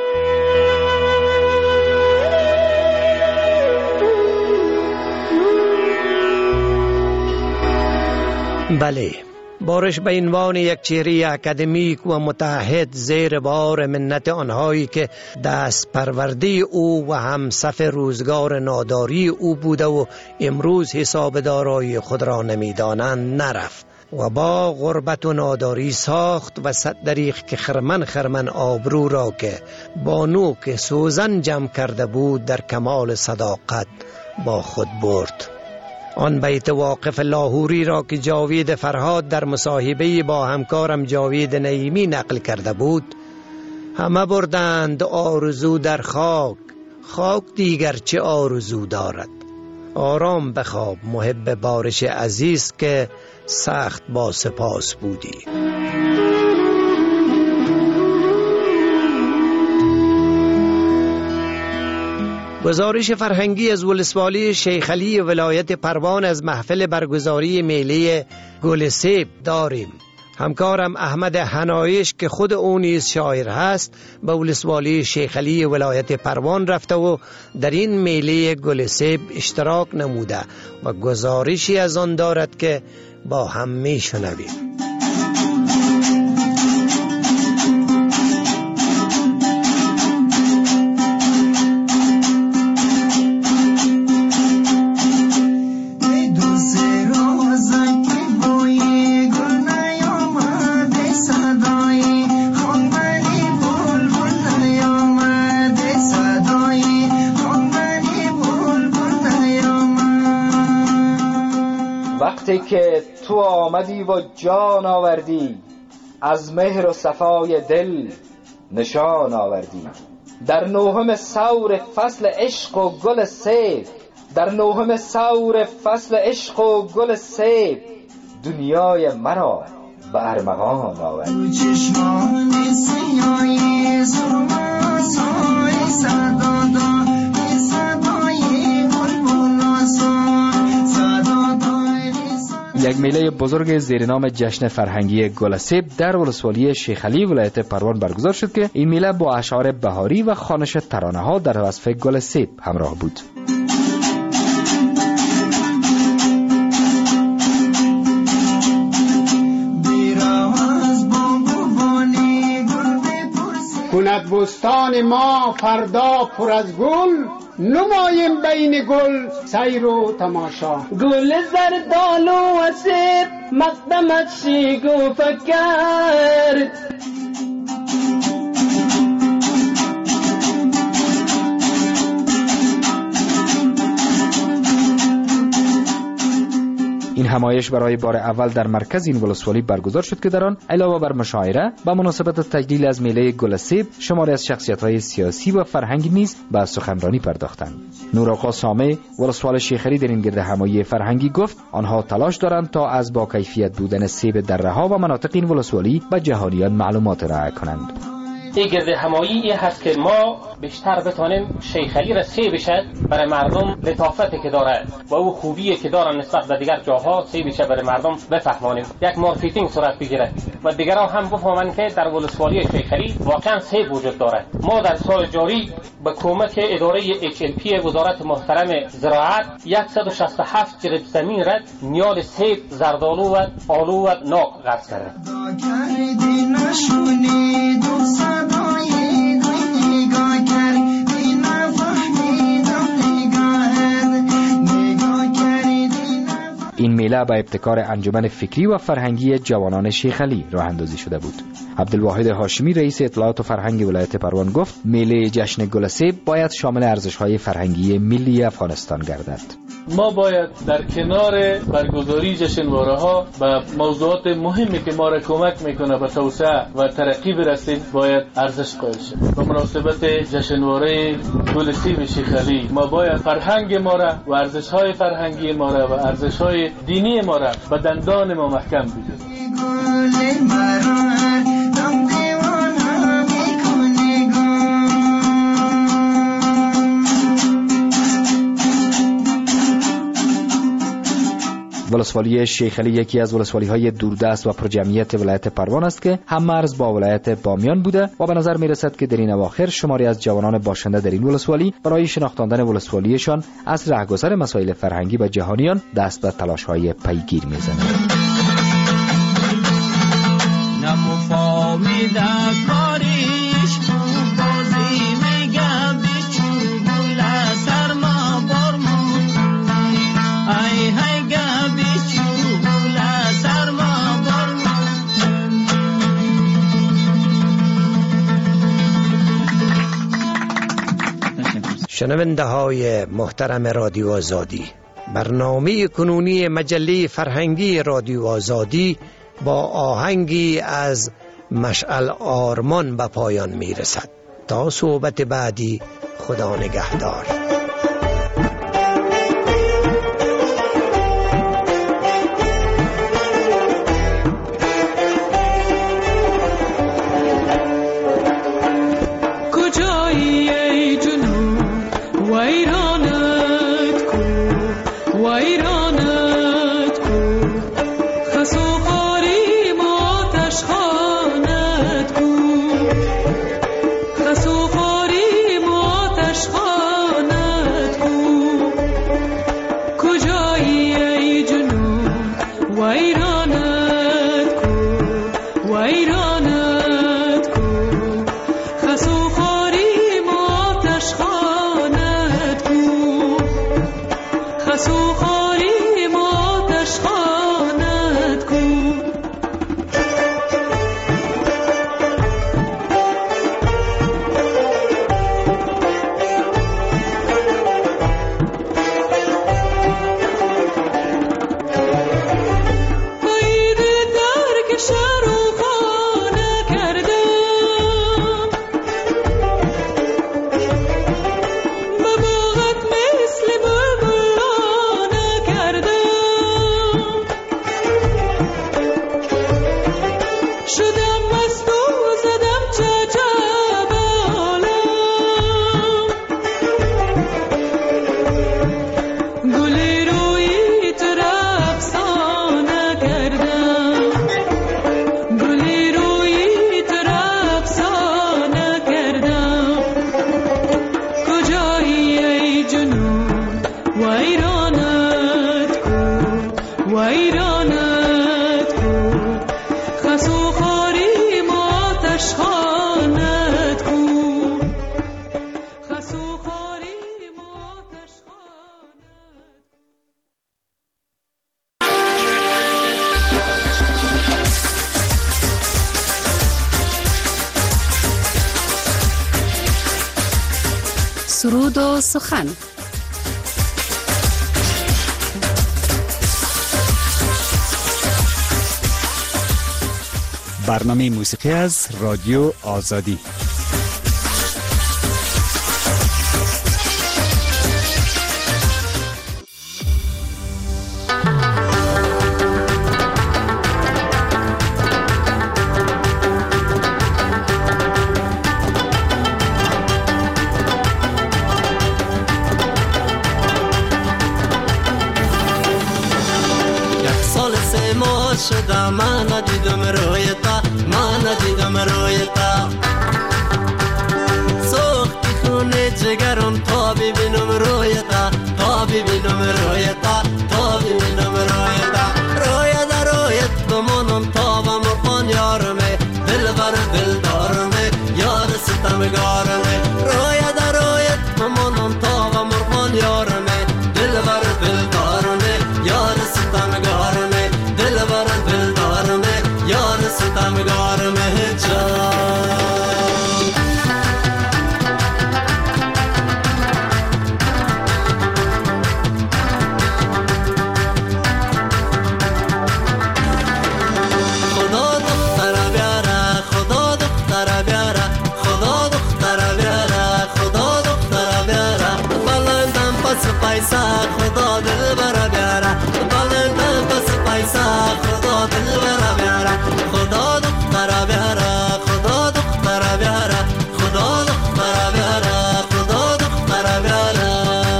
بله، بارش به عنوان یک چهره اکادمیک و متحد زیر بار منت آنهایی که دست پرورده او و همصف روزگار ناداری او بوده و امروز حساب دارایی خود را نمیدانند نرفت و با غربت و ناداری ساخت و صد دریغ که خرمن خرمن آبرو را که با نوک سوزن جمع کرده بود در کمال صداقت با خود برد. آن بیت واقف لاهوری را که جاوید فرهاد در مصاحبه با همکارم جاوید نعیمی نقل کرده بود: همه بردند آرزو در خاک، خاک دیگر چه آرزو دارد. آرام بخواب محب بارش عزیز که سخت با سپاس بودی. گزارش فرهنگی از ولسوالی شیخ علی ولایت پروان از محفل برگزاری میله گل سیب داریم. همکارم احمد حنایش که خود او نیز شاعر هست به ولسوالی شیخ علی ولایت پروان رفته و در این میله گل سیب اشتراک نموده و گزارشی از آن دارد که با هم میشنویم. وقتی که تو آمدی و جان آوردی، از مهر و صفای دل نشان آوردی. در نوهم ثور فصل عشق و گل سیب، در نوهم ثور فصل عشق و گل سیب، دنیای مرا به ارمغان آوردی. چشمان سیاهی سرما سای صدادا، یک میله بزرگ زیر نام جشن فرهنگی گل سیب در ولسوالی شیخ علی ولایت پروان برگزار شد که این میله با اشعار بهاری و خوانش ترانه ها در وصف گل سیب همراه بود. کند بستان ما فردا پر از گل، نمایم بین گل سیر و تماشا. گل زردالو و سیب مقدمت شیگوفه کرد، این همایش برای بار اول در مرکز این ولسوالی برگزار شد که در آن علاوه بر مشاعره به مناسبت تجلیل از میله گل سیب شماری از شخصیت‌های سیاسی و فرهنگی نیز به سخنرانی پرداختند. نورآقا سامع ولسوال شیخ علی در این گرد همایی فرهنگی گفت آنها تلاش دارند تا از با کیفیت بودن سیب دره‌ها و مناطق این ولسوالی به جهانیان معلومات ارائه کنند. این گرد همایی این هست که ما بیشتر بتونیم شیخ علی را سیبش برای مردم لطافتی که داره و او خوبیه که داره نسبت به دیگر جاها سیبش برای مردم بفهمانیم، یک مارکتینگ صورت بگیره و دیگرها هم بفهمن که در ولسوالی شیخ علی واقعا سیب وجود داره. ما در سال جاری به کمک اداره اچ ال پی وزارت محترم زراعت صد و شصت و هفت جریب زمین را نیال سیب، زردالو و آلو و ناق غرس کرده. این میله به ابتکار انجمن فکری و فرهنگی جوانان شیخ علی راه اندازی شده بود. عبدالواحد هاشمی رئیس اطلاعات و فرهنگ ولایت پروان گفت میله جشن گل سیب باید شامل ارزش‌های فرهنگی ملی افغانستان گردد. ما باید در کنار برگزاری جشنواره‌ها و موضوعات مهمی که ما را کمک میکنه به توسعه و ترقی برسیم باید ارزش قائل شیم. به مناسبت جشنواره گل سیب شیخ علی ما باید فرهنگ ما را و ارزش‌های فرهنگی ما را و ارزش‌های دینی ما را به دندان ما محکم بگیریم. ولسوالی شیخ علی یکی از ولسوالی‌های دوردست و پرجمعیت ولایت پروان است که هم مرز با ولایت بامیان بوده و به نظر می‌رسد که در این اواخر شماری از جوانان باشنده در این ولسوالی برای شناختاندن ولسوالیشان از رهگذر مسائل فرهنگی به جهانیان دست به تلاش‌های پیگیر می‌زنند. شنونده های محترم رادیو آزادی، برنامه کنونی مجله فرهنگی رادیو آزادی با آهنگی از مشعل آرمان به پایان می رسد. تا صحبت بعدی، خدا نگهدار. ویرانت کو خسو خاری ما سرود و سخن. برنامه موسیقی از رادیو آزادی. شدم من ندیدم رویتا، من ندیدم رویتا، سوختی خونه جگرم تا ببینم رویتا، تا ببینم رویتا، تا ببینم رویتا، رویتا رویت بمانم تا و مرخان یارمه، دل بر دل دارمه، یار ستمگارمه، رویتا رویت بمانم تا و مرخان یارمه، دل بر دل دارمه، یار ستمگارمه، دل بر دل دارمه، یار ستمگارمه جان. خدا دختر بیاره، خدا دختر بیاره، خدا دختر بیاره، خدا دختر بیاره، بلندم پس پیسه خدا دل بر بیاره، بلندم پس پیسه خدا دل بر بیاره، خدا دختر بیاره، خدا دختر بیاره، خدا دختر بیاره، خدا دختر بیاره.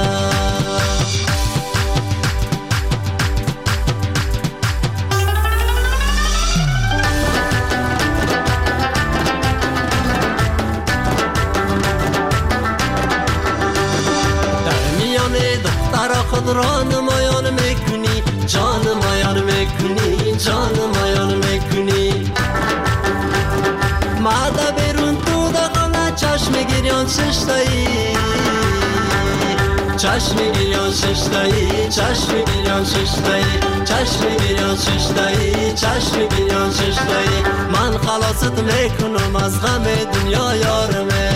خود را نمایان میکنی، جان مایان میکنی، جان مایان میکنی، ماده بیرون تو دقانه چشم گریان ششتایی، چشم گریان ششتایی، چشم گریان ششتایی، چشم گریان ششتایی، چشم گریان ششتایی، من خلاصت میکنم از غم دنیا یارمه.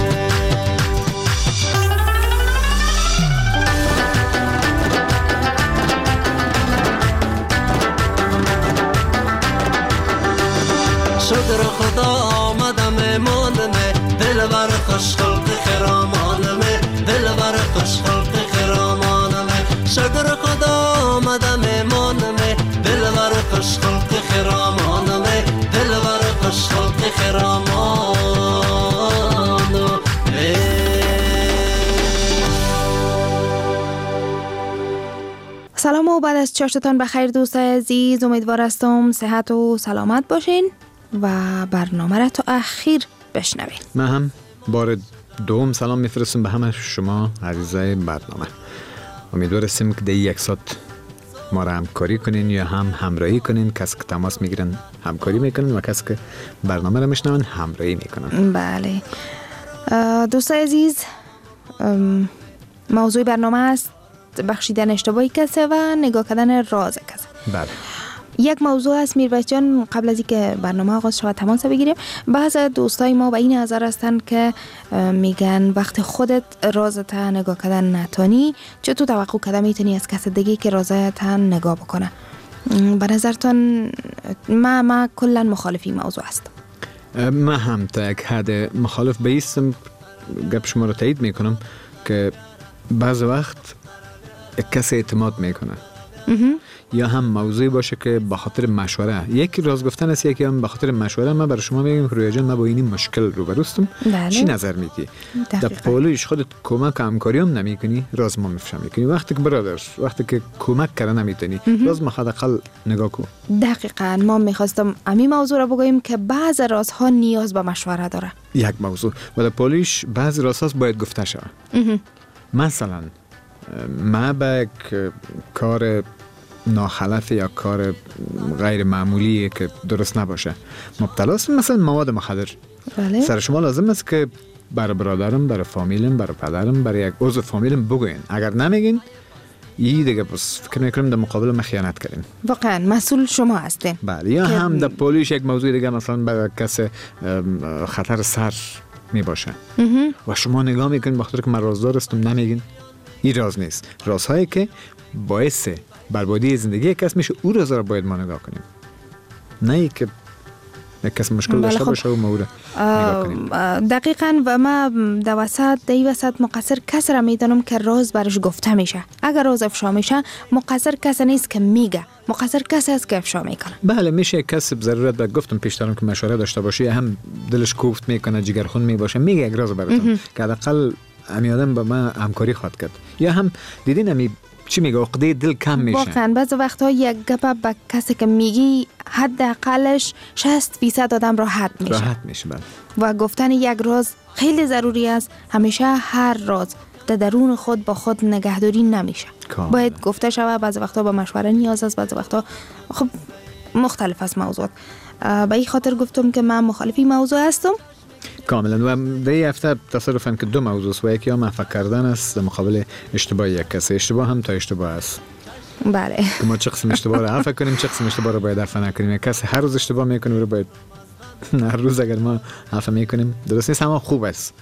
شکر خدا آمدم ماندمه، دل بر خوش خلق خرامانمه، دل بر خوش خلق خرامانمه، شکر خدا آمدم ماندمه، دل بر خوش خلق خرامانمه، دل بر خوش خلق خرامانمه. سلام و بعد از چاشتتان بخیر دوستای عزیز، امیدوار هستم صحت و سلامت باشین و برنامه را تا اخیر بشنوین. من هم بار دوم سلام میفرستم به همه شما عزیزای برنامه. امیدوار هستیم که در یک ساعت ما را همکاری کنین یا هم همراهی کنین. کسی که تماس میگیرن همکاری میکنن و کسی که برنامه را میشنون همراهی میکنن. بله دوستای عزیز، موضوع برنامه است بخشیدن اشتباهی کسی و نگاه کردن راز کسی. بله. یک موضوع است میرویس جان، قبل از اینکه برنامه آغاز شود تماس بگیریم، بعض دوستای ما به این نظر هستند که میگن وقتی خودت رازت نگاه کردن نتونی، چطور توقع کرده میتونی از کس دیگه که رازت نگاه بکنه؟ به نظرتون ما ما کلا مخالف این موضوع است. من هم تا یک حد مخالف بیستم. گپ شما رو تایید میکنم که بعض وقت کسی اعتماد میکنه یا هم موضوعی باشه که به خاطر مشوره، یکی راز گفتن است، یکی هم به خاطر مشوره. من برای شما میگم که رویا جان من با این مشکل روبروستم. چی نظر میدی؟ در پولویش خودت کمک همکاری هم نمیکنی، راز ما میفشم میکنی. وقتی که برادر وقتی که کمک کردن نمیتونی، راز ما حداقل نگاه کن. دقیقاً ما میخواستم همین موضوع رو بگویم که بعض رازها نیاز به مشوره داره. یک موضوع و در پولویش بعض رازها باید گفته شود. مثلا ما به کار ناخلف یا کار غیر معمولی که درست نباشه مبتلا است، مثلا مواد مخدر. بله. سر شما لازم است که برای برادرم، برای فامیلم، برای پدرم، برای یک عضو فامیلم بگوین. اگر نمیگین یی دیگه بس فکر میکنم در مقابل ما خیانت کردین. واقعا مسئول شما هستین. بله. یا هم در پولیش یک موضوع دیگه، مثلا برای کسی خطر سر می باشه و شما نگاه میکنین بخاطر که من رازدار هستم نمیگین. این راز نیست. رازهایی که باعث بربادی زندگی کس میشه او رازا رو باید ما نگاه کنیم، نه ای که یک کس مشکل داشته باشه و ما او رو نگاه کنیم. دقیقاً. و ما در وسط در این وسط مقصر کس را میدانم که راز برش گفته میشه. اگر راز افشا میشه مقصر کس نیست که میگه، مقصر کسی است که افشا میکنه. بله میشه کسی ضرورت بعد گفتم پیشترم که مشوره داشته باشه، هم دلش کوفت میکنه، جگرخون میباشه، میگه یک راز براتون که حداقل امی آدم با من همکاری خواهد کرد. یا هم دیدین امی چی میگه عقده دل کم میشه. واقعا بعضی وقتا یک گپ به کسی که میگی حداقلش شصت درصد آدم راحت میشه. راحت میشه بله. و گفتن یک راز خیلی ضروری است. همیشه هر راز در درون خود با خود نگهداری نمیشه. کامل. باید گفته شود. بعضی وقتا با مشوره نیاز است، بعضی وقتا خب مختلف است موضوع. به این خاطر گفتم که من مخالفی موضوع هستم. کاملا. و در این هفته تصادفاً که دو موضوع است و یکی هم موفق کردن است در مقابل اشتباه یک کسی. اشتباه هم تا اشتباه است. بله. که ما چه قسم اشتباه رو عفو کنیم، چه قسم اشتباه رو باید عفو نکنیم. یک کسی هر روز اشتباه میکنه رو باید هر روز اگر ما عفو میکنیم درست نیست، اما خوب است.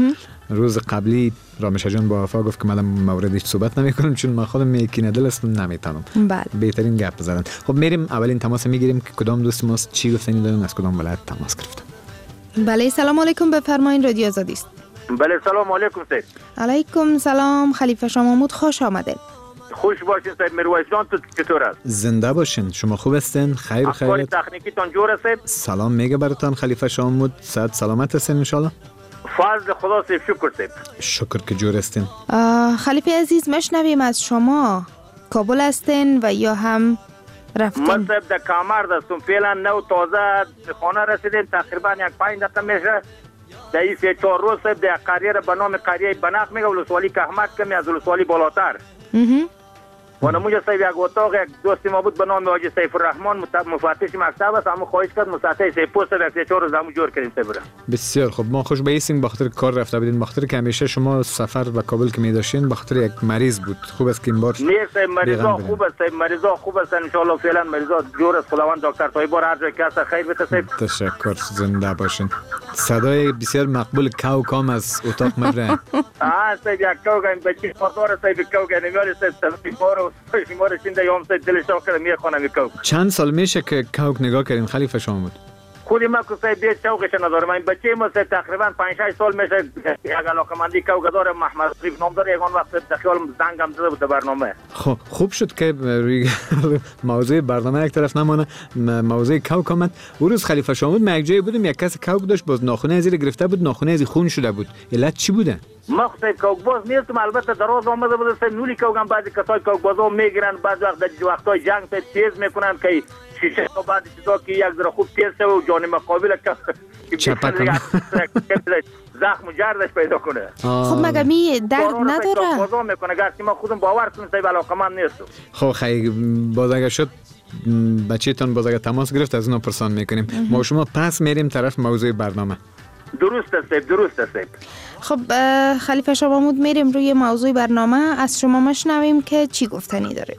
روز قبلی رامش جان با وفا گفت که من موردش صحبت نمیکنم چون من خودم میکینه دل هستم نمیتونم. بله. بهترین گپ زدن. خب میریم اولین تماس میگیریم که کدام دوست ماست چی گفتنی دارن، از کدام ولایت تماس گرفتن. بله سلام علیکم، بفرمایید رادیو آزادی است. بله سلام علیکم سید. علیکم سلام، خلیفه شاه محمود خوش آمدید. خوش باشین سید میرویس جان، تو چطور است؟ زنده باشین. شما خوب هستین؟ خیر خیر. اخبار تکنیکیتون جور است؟ سلام میگه براتون خلیفه شاه محمود. صحت سلامت هستین ان شاء الله؟ فضل خدا سید، شکر سید. شکر که جور هستین. خلیفه عزیز مشنویم از شما کابل هستین و یا هم رفتین؟ من سید در کامرد هستم فعلا، نو تازه خانه رسیدیم، تقریبا یک پنج دقیقه میشه. در این سه چهار روز سید در قریه به نام قریه بناق میگه ولسوالی که احمد کمی از ولسوالی بالاتر. و نمونجا سید یک اتاق یک دوست ما بود به نام حاجی سیف الرحمن مفتش مکتب است، اما خواهش کرد مساعده سه پوست یک سه چهار روز همون جور کردیم سید. بسیار خوب. ما خوش بایستیم بخاطر کار رفته بودین، بخاطر که همیشه شما سفر به کابل که می داشتین بخاطر یک مریض بود. خوب است که این بار نه سید مریضا خوب است، سید مریضا خوب است ان شاء الله. فعلا مریضا جور است. خداوند دکتر طیبور هر جای که خیر بده سید. تشکر. زنده باشین. صدای بسیار مقبول کوکام از اتاق مبره. آ سید یک کوکام بچی خاطر سید کوکام نمیاره سید تلفیمارو شماره چنده یوم سید دلش شوق میخونه میکوک. چند سال میشه که کوک نگاه کردین خلیفه شاه محمود؟ خودی ما که سید بیت شوقش ندارم. این بچه ما سید تقریبا پنج شش سال میشه یک علاقمندی کوک داره. محمد رفیق نام داره. یگان وقت دخیال زنگم زده بود برنامه. خب خوب شد که روی موضوع برنامه یک طرف نمونه، موضوع کوک آمد. اون روز خلیفه شاه محمود ما یک جای بودیم، یک کس کوک داشت باز ناخنه زیر گرفته بود، ناخنه از خون شده بود. علت چی بوده؟ ما خود کوک باز نیستم، البته دراز آمده بود سید نولی کوک هم بعضی کسای کوک بازا میگیرن، بعضی وقت در وقتای جنگ سید تیز میکنن که شیشه تا بعد چیزا که یک ذره خوب تیز شه و جان مقابل که چپکم زخم و جردش پیدا کنه. خب مگه می درد نداره؟ بازا میکنه گرچه ما خودم باور کنم سید علاقمند نیستم. خب خیلی باز اگه شد بچه‌تون باز اگه تماس گرفت از اونو پرسان میکنیم. ما شما پس میریم طرف موضوع برنامه. درست است درست است. خب خلیفه شاه محمود میریم روی موضوع برنامه. از شما مشنویم که چی گفتنی داره.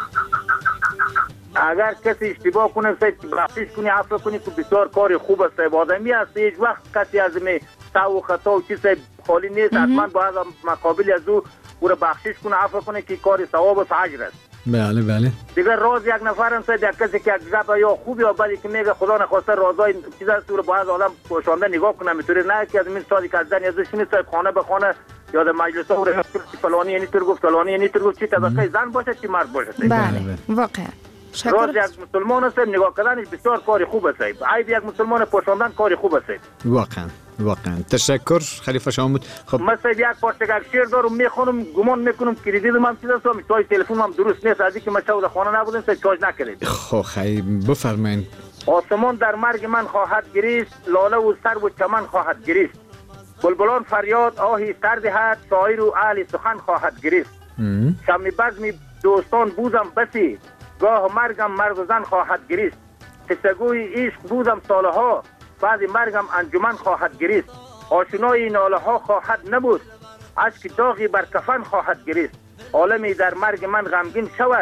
اگر کسی اشتباه کنه سید بخشش کنی، عفو کنی که بسیار کار خوب است. آدمی است هیچ وقت کسی از می سو و خطا و چیز خالی نیست. حتما باید مقابل از او او را بخشش کنه، عفو کنه که کار ثواب و اجر است. بله بله. دیگر راز یک نفرم سید یک کسی که یک گپ یا خوبی یا بدی که میگه خدا نخواسته رازای چیز است او را باید آدم پوشانده نگاه کنه. میتونه نه که از این سادی که از دنیا ازش نیست خانه به خانه یا در مجلس او را فلانی یعنی تو گفت فلانی یعنی تو گفت چی طبقه زن باشه چی مرد باشه. بله واقعا. راز یک مسلمان است نگاه کردنش بسیار کار خوب است. عیب یک مسلمان پوشاندن کار خوب است. واقعا واقعا. تشکر خلیفه شاه محمود. خب من سید یک پارچه یک شعر دارم میخونم، گمان میکنم که دیدم هم چیزا سوم توی تلفن هم درست نیست، از اینکه من شب خانه نبودم سید چارج نکردید. خب خیلی بفرمایید. آسمان در مرگ من خواهد گریست، لاله و سر و چمن خواهد گریست، بلبلان فریاد آهی سر دهد، شاعر و اهل سخن خواهد گریست. شم بزم دوستان بودم بسی، گاه مرگم مرد و زن خواهد گریست. قصه‌گوی عشق بودم سالها، بعد مرگم انجمن خواهد گریست. آشنای ناله ها خواهد نبود، اشک داغی بر کفن خواهد گریست. عالمی در مرگ من غمگین شود،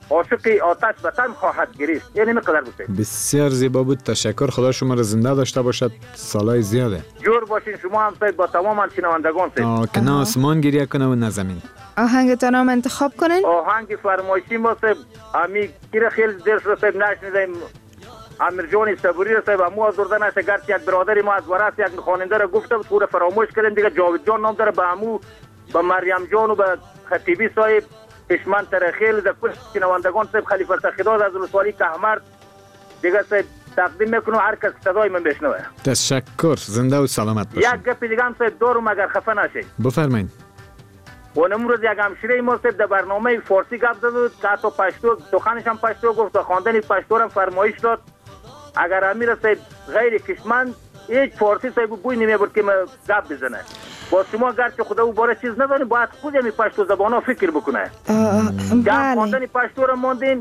عاشق آتش وطن خواهد گریست. یعنی مقدر بسید. بسیار زیبا بود. تشکر. خدا شما را زنده داشته باشد سالای زیاده. جور باشین شما هم سید با تمام شنوندگان سید. آه که نه آسمان گریه کنه و نه زمین. آهنگتان هم انتخاب کنین؟ آهنگ فرمایشی ما سید امی کیر خیلی دیر شد سید نشنیدیم. امیر جان صبوری را سید امو آزرده نشه گرچه یک برادری ما از ورس یک خواننده را گفته بود خود فراموش کردیم دیگه. جاوید جان نام داره به امو به مریم جان و به خطیبی صاحب پشمن ترخیل در کل شنوندگان صاحب خلیفه تخیداد از ولسوالی کهمرد دیگه صاحب تقدیم میکنم هر کس صدای من بشنوه. تشکر. زنده و سلامت باشید. یک گپ دیگه هم صاحب دارم اگر خفه نشید. بفرمایید. و امروز یک همشیره ما صاحب در برنامه فارسی گپ زد که حتی پشتو سخنش هم پشتو گفت و خواندن پشتو هم فرمایش داد. اگر امیر صاحب غیر کشمند هیچ فارسی صاحب بوی نمیبرد که گپ بزنه. با شما گرچه خدا او باره چیز نداریم باید خود همی پشتو زبان ها فکر بکنه. گپ خواندن پشتو را ماندین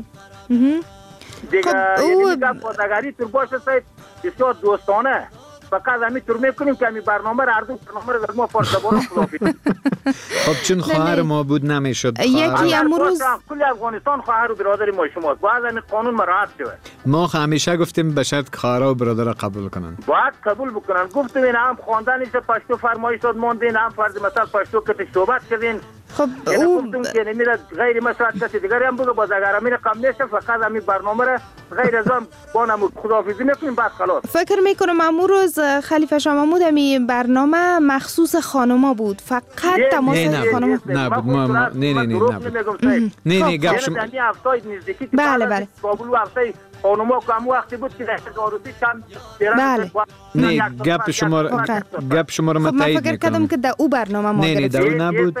دیگه یعنی گپ بازگری تر باشه صاحب بسیار دوستانه فقط همی تر میکنیم که همی برنامه را اردو برنامه را در ما فارس زبان ها خلافی. خب چون خواهر ما بود نمیشد. یکی امروز کل افغانستان خواهر و برادر ما شماست باید همی قانون مراعات شود. ما همیشه گفتیم به شرط که خواهر و برادر قبول کنن. باید قبول بکنن. گفتیم این هم خواندنش پشتو فرمایش داد ماندین هم فرض مثلا پشتو که صحبت کردین. خب او گفتم که نمیره غیر مساعد کسی دیگری هم بگه باز اگر امیر کم نشه فقط همین برنامه را غیر از آن با نمود خداحافظی میکنیم بعد خلاص. فکر میکنم امو روز خلیفه شاه محمود همی برنامه مخصوص خانوما بود فقط تماس خانوما نه بود ما نه نه نه نه نه گپ شما بله بله کابل و هفته خانوما که همون وقتی بود که رشته آروسی کم بله نه گپ شما گپ شما رو من تایید میکنم. فکر کردم که در او برنامه ما نه نه در نبود.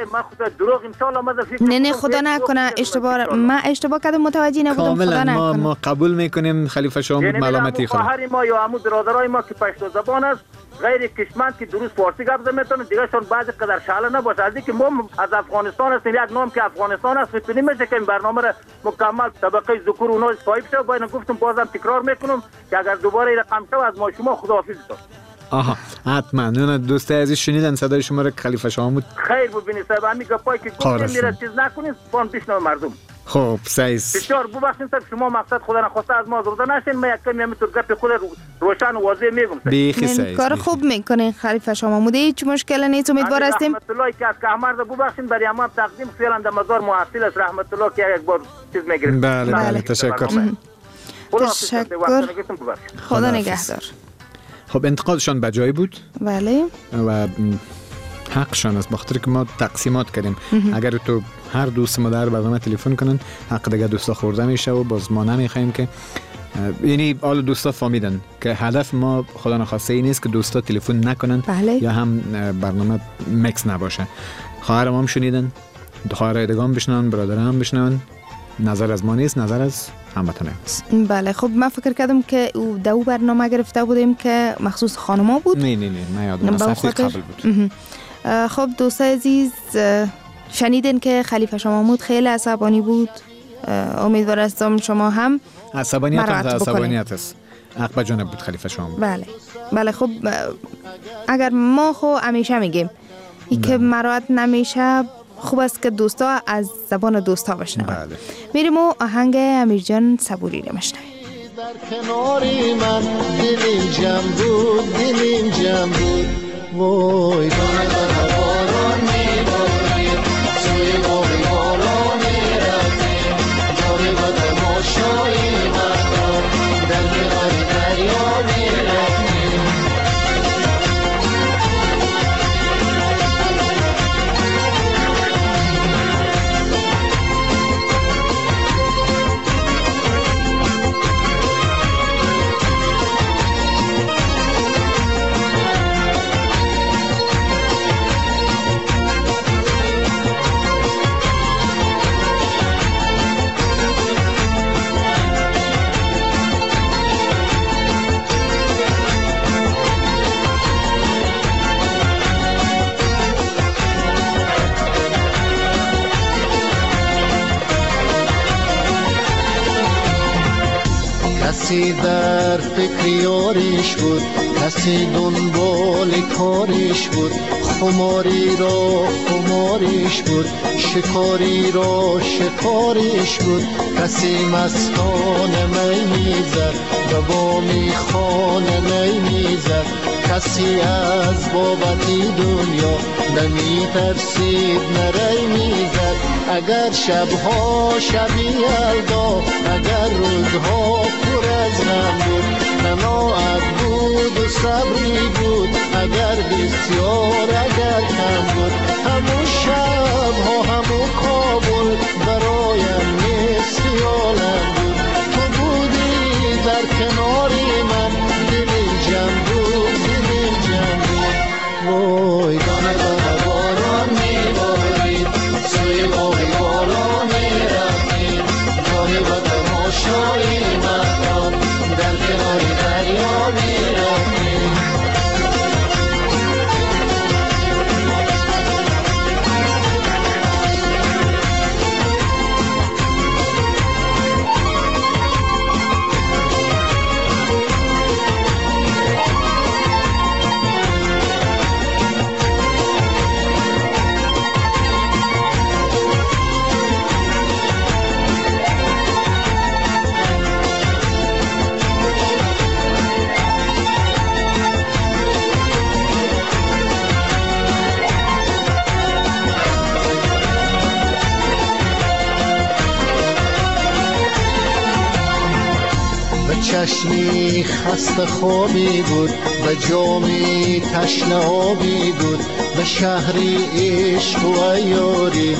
نه نه خدا نکنه اشتباه من اشتباه کردم متوجه نبودم. خدا نکنه. ما ما قبول میکنیم خلیفه شاه محمود ملامتی خود. خواهر ما یا عمو برادرای ما که پشتو زبان است غیر کشمند که درست فارسی گپ زدن دیگه شون بعضی قدر شاله نباشه از اینکه ما از افغانستان هستیم یک نام که افغانستان است فکر نمیشه که این برنامه را مکمل طبقه ذکور و ناز صاحب شه. باید گفتم بازم تکرار میکنم که اگر دوباره رقم شه از ما شما خداحافظی کنید. آها حتما. نه دوست عزیز شنیدن صدای شما را خلیفه شاه محمود. خیر ببینید صاحب همین گپایی که گفتیم میره چیز نکنید فون بشنو مردم. خب سعیس بسیار ببخشید صاحب شما مقصد خدا نخواسته از ما زرده نشین. من یک کمی همینطور گپ خود روشن و واضح میگم. بیخی سعیس کار خوب میکنین خلیفه شاه محمود. هیچ مشکل نیست. امیدوار هستیم. رحمت الله که از کهمرد ببخشید برای ما تقدیم فعلا در مزار محصل است. رحمت الله که یک بار چیز میگیریم. بله بله تشکر. تشکر. خدا نگهدار. خب انتقادشان بجای بود. بله. و حقشان است بخاطر که ما تقسیمات کردیم. اگر تو هر دوست ما در برنامه تلفن کنن حق دیگه دوستا خورده میشه و باز ما نمیخوایم که یعنی آل دوستا فهمیدن که هدف ما خدا نخواسته این نیست که دوستا تلفن نکنن. بله. یا هم برنامه مکس نباشه. خواهر ما هم شنیدن خواهر دیگه بشنون برادر هم بشنون. نظر از ما نیست نظر از هموطنان است. بله خب من فکر کردم که او دو برنامه گرفته بودیم که مخصوص خانما بود. نه نه نه من یادم است قبل بود. خب دوستای عزیز شنیدین که خلیفه شاه محمود خیلی عصبانی بود. امیدوار هستم شما هم عصبانیت هم عصبانیت است. حق جانب بود خلیفه شاه محمود. بله بله خب اگر ما خو همیشه میگیم این که مراعات نمیشه خوب است که دوستا از زبان دوستا بشنون. بله. میریم و آهنگ امیر جان صبوری رو میشنویم. در کناری من دلیم جمع بود دلیم جمع بود وای دانه باران میباریم توی باقی باران میرفتیم جاری با تماشایی مردم در کنار دریا میرفتیم کسی در فکر یاریش بود، کسی دنبال کاریش بود. خماری را خماریش بود، شکاری را شکاریش بود. کسی مستانه می میزد و با میخانه نی میزد. کسی از بابتی دنیا نمی ترسید نری میزد. اگر شبها شبی یلدا، اگر روزها پر از غم بود، قناعت بود و صبری بود. اگر بسیار اگر کم بود، همون شبها همون کابل برایم نیست خیالم بود. تو بودی در کناری من، دلی جم بود دلی جم بود. وای دانه دانه باران میبارید، سوی باقی بالا میرفتید. جایی و تماشایی مردان در کناری دریا میرفتید. چشمی خسته خوابی بود، به جامی تشنه آبی بود. به شهری عشق و یاری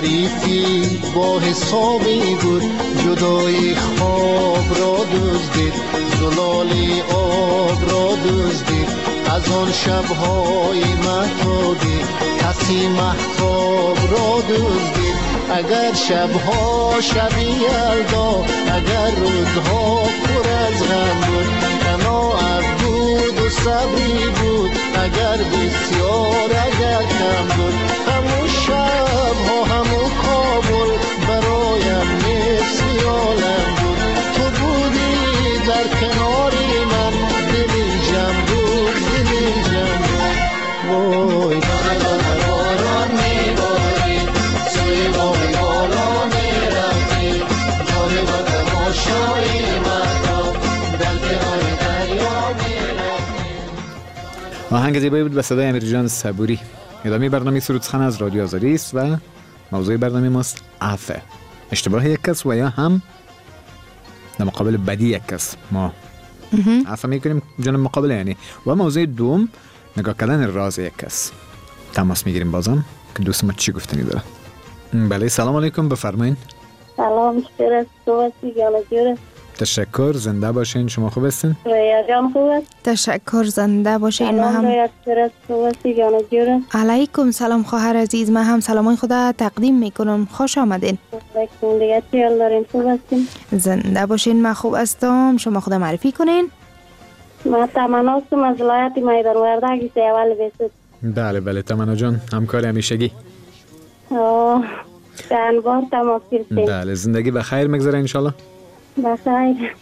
حریفی با حسابی بود. جدای خواب را دزدید، زلالی آب را دزدید. از آن شبهای مهتابی کسی مهتاب را دزدید. اگر شبها شبی یلدا، اگر روزها پر از غم بود، قناعت بود و صبری بود. اگر بسیار اگر کم بود، همون شبها همون کابل برایم نیست خیالم بود. تو بودی در کناری من، دلی جم بود دلی جم بود. وای دانه دانه باران میبارید، سوی باقی بالا میرفتید. جایی و تماشایی مردم در کنار دریا میرفتید. آهنگ زیبایی بود به صدای امیرجان صبوری. ادامه برنامه سرودخانه از رادیو آزادی است و موضوع برنامه ماست عفه. اشتباه یک کس و یا هم در مقابل بدی یک کس ما عفه میکنیم جانب مقابل یعنی. و موضوع دوم نگاه کردن راز یک کس. تماس میگیریم بازم که دوست ما چی گفتنی داره. بله سلام علیکم، بفرمایید. سلام، شکر است. تو هستی جانجوره؟ تشکر، زنده باشین. شما خوب هستین؟ رویا جان خوب است؟ تشکر، زنده باشین. ما هم رویا شکر است. تو هستی جانجوره؟ علیکم سلام خواهر عزیز، من هم سلامای خدا تقدیم میکنم. خوش آمدین. علیکم. دیگه چی حال دارین؟ خوب هستین؟ زنده باشین. من خوب هستم. شما خدا معرفی کنین. ما تمنا هستم از ولایت میدان وردک اول بیست. بله بله تمنا جان، همکار همیشگی. آه چند بار تماس گرفتیم. بله زندگی بخیر میگذره انشالله. بخیر.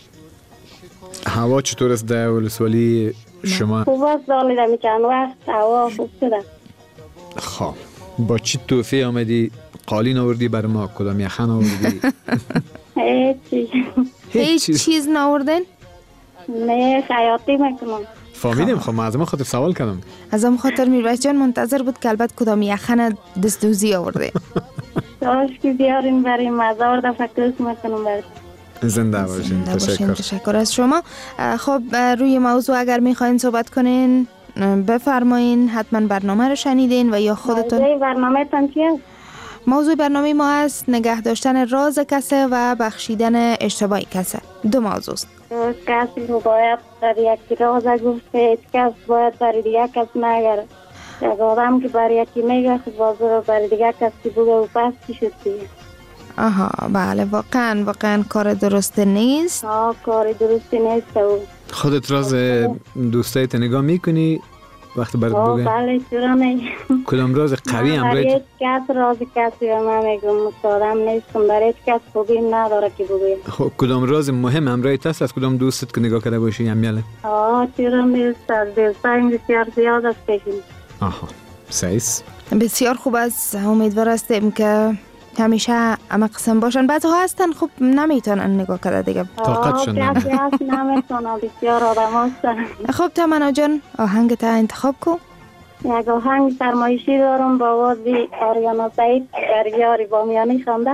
هوا چطور است در ولسوالی شما؟ خوب است، دالی دمی چند وقت هوا خوب شده. خب با چی توفی آمدی؟ قالین آوردی بر ما؟ کدام یخن آوردی؟ هیچ چیز هیچ چیز ناوردن؟ نه خیاطی میکنم. فهمیدم. خب من از ما خاطر سوال کردم. از هم خاطر میرویس جان منتظر بود که البته کدام یخن دستوزی آورده. داش که بیارین برای مزار دا فکرش میکنم برای. زنده باشین. تشکر. تشکر از شما. خب روی موضوع اگر میخواین صحبت کنین بفرمایین. حتما برنامه رو شنیدین و یا خودتون. موضوع برنامه تان چیه؟ موضوع برنامه ما هست نگه داشتن راز کسه و بخشیدن اشتباه کسه. دو موضوع است. کسی رو باید در یکی راز گفت، هیچ کس باید برای دیگه کس نگره. یک آدم که برای یکی میگه خب بازو برای دیگه کسی بگه و پس چی شد دیگه. آها بله واقعا واقعا کار درست نیست. آه کار درست نیست. خودت راز دوستایت نگاه میکنی وقت برات آه بگه؟ بله چرا نه. کدام راز قوی من امرای برای هیچ کس راز کسی به من میگم مستادم نیستم، برای هیچ کس خوبیم نداره که بگویم. خب کدام راز مهم امرای هست از کدام دوستت که نگاه کرده باشی امیاله؟ آه چرا نیست، از دوستایم بسیار زیاد است پیشیم. آها سیس بسیار خوب است. امیدوار هستیم که همیشه اما قسم باشن. بعضی ها هستن خب نمیتونن نگاه کرده دیگه، طاقتشون آه کسی هست نمیتونن، بسیار آدم هستن. خب تمنا جان آهنگ تا انتخاب کو. یک آهنگ فرمایشی دارم با آواز آریانا سعید در یاری بامیانی خواندن.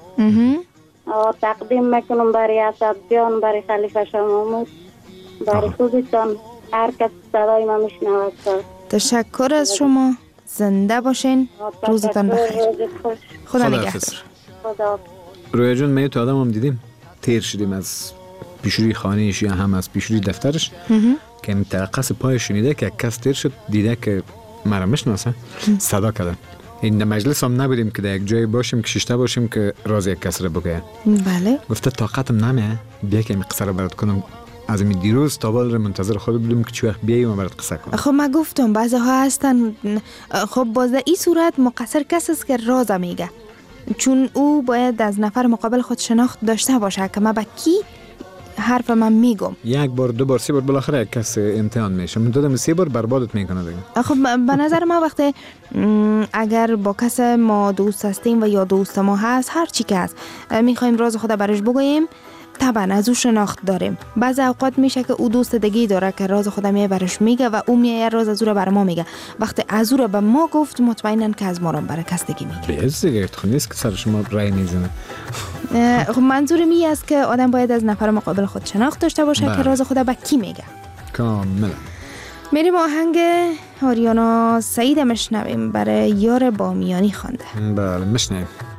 تقدیم میکنم برای اسد جان، برای خلیفه شاه محمود، برای خودتان، هر کس صدای ما میشنود. تشکر از شما، زنده باشین، روزتان بخیر. خدا نگهدار. خدا. رویا جون می تو آدم هم دیدیم تیر شدیم از پیشروی خانهش یا هم از پیشروی دفترش که این ترقص پای شنیده که کس تیر شد، دیده که مرا میشناسه، صدا کردن. این مجلس هم نبودیم که در یک جای باشیم که ششته باشیم که راز یک کس را بگه. بله. گفته طاقتم نمیه، بیا که این قصه را برات کنم. از این دیروز تا بال منتظر خود بودم که چه وقت بیایی و برات قصه کنم. خب من گفتم بعضی ها هستن، خب باز این صورت مقصر کسی است که راز میگه، چون او باید از نفر مقابل خود شناخت داشته باشه که من با کی حرف من میگم. یک بار دو بار سه بار بالاخره یک کس امتحان میشه، من دادم سه بار بربادت میکنه دیگه. خب به نظر ما وقتی اگر با کس ما دوست هستیم و یا دوست ما هست، هر چی که هست میخوایم راز خود برش بگوییم، طبعا از او شناخت داریم. بعضی اوقات میشه که او دوست دیگه داره که راز خودم میه برش میگه و او میه راز از او رو بر ما میگه. وقتی از او رو به ما گفت، مطمئنن که از ما رو برای کس دیگه میگه. بیز دیگه تو نیست که سر شما رای میزنه. خب منظور می است که آدم باید از نفر مقابل خود شناخت داشته باشه که راز خود به کی میگه. کاملا. میریم آهنگ آریانا سعید مشنویم، برای یار بامیانی خوانده. بله مشنویم.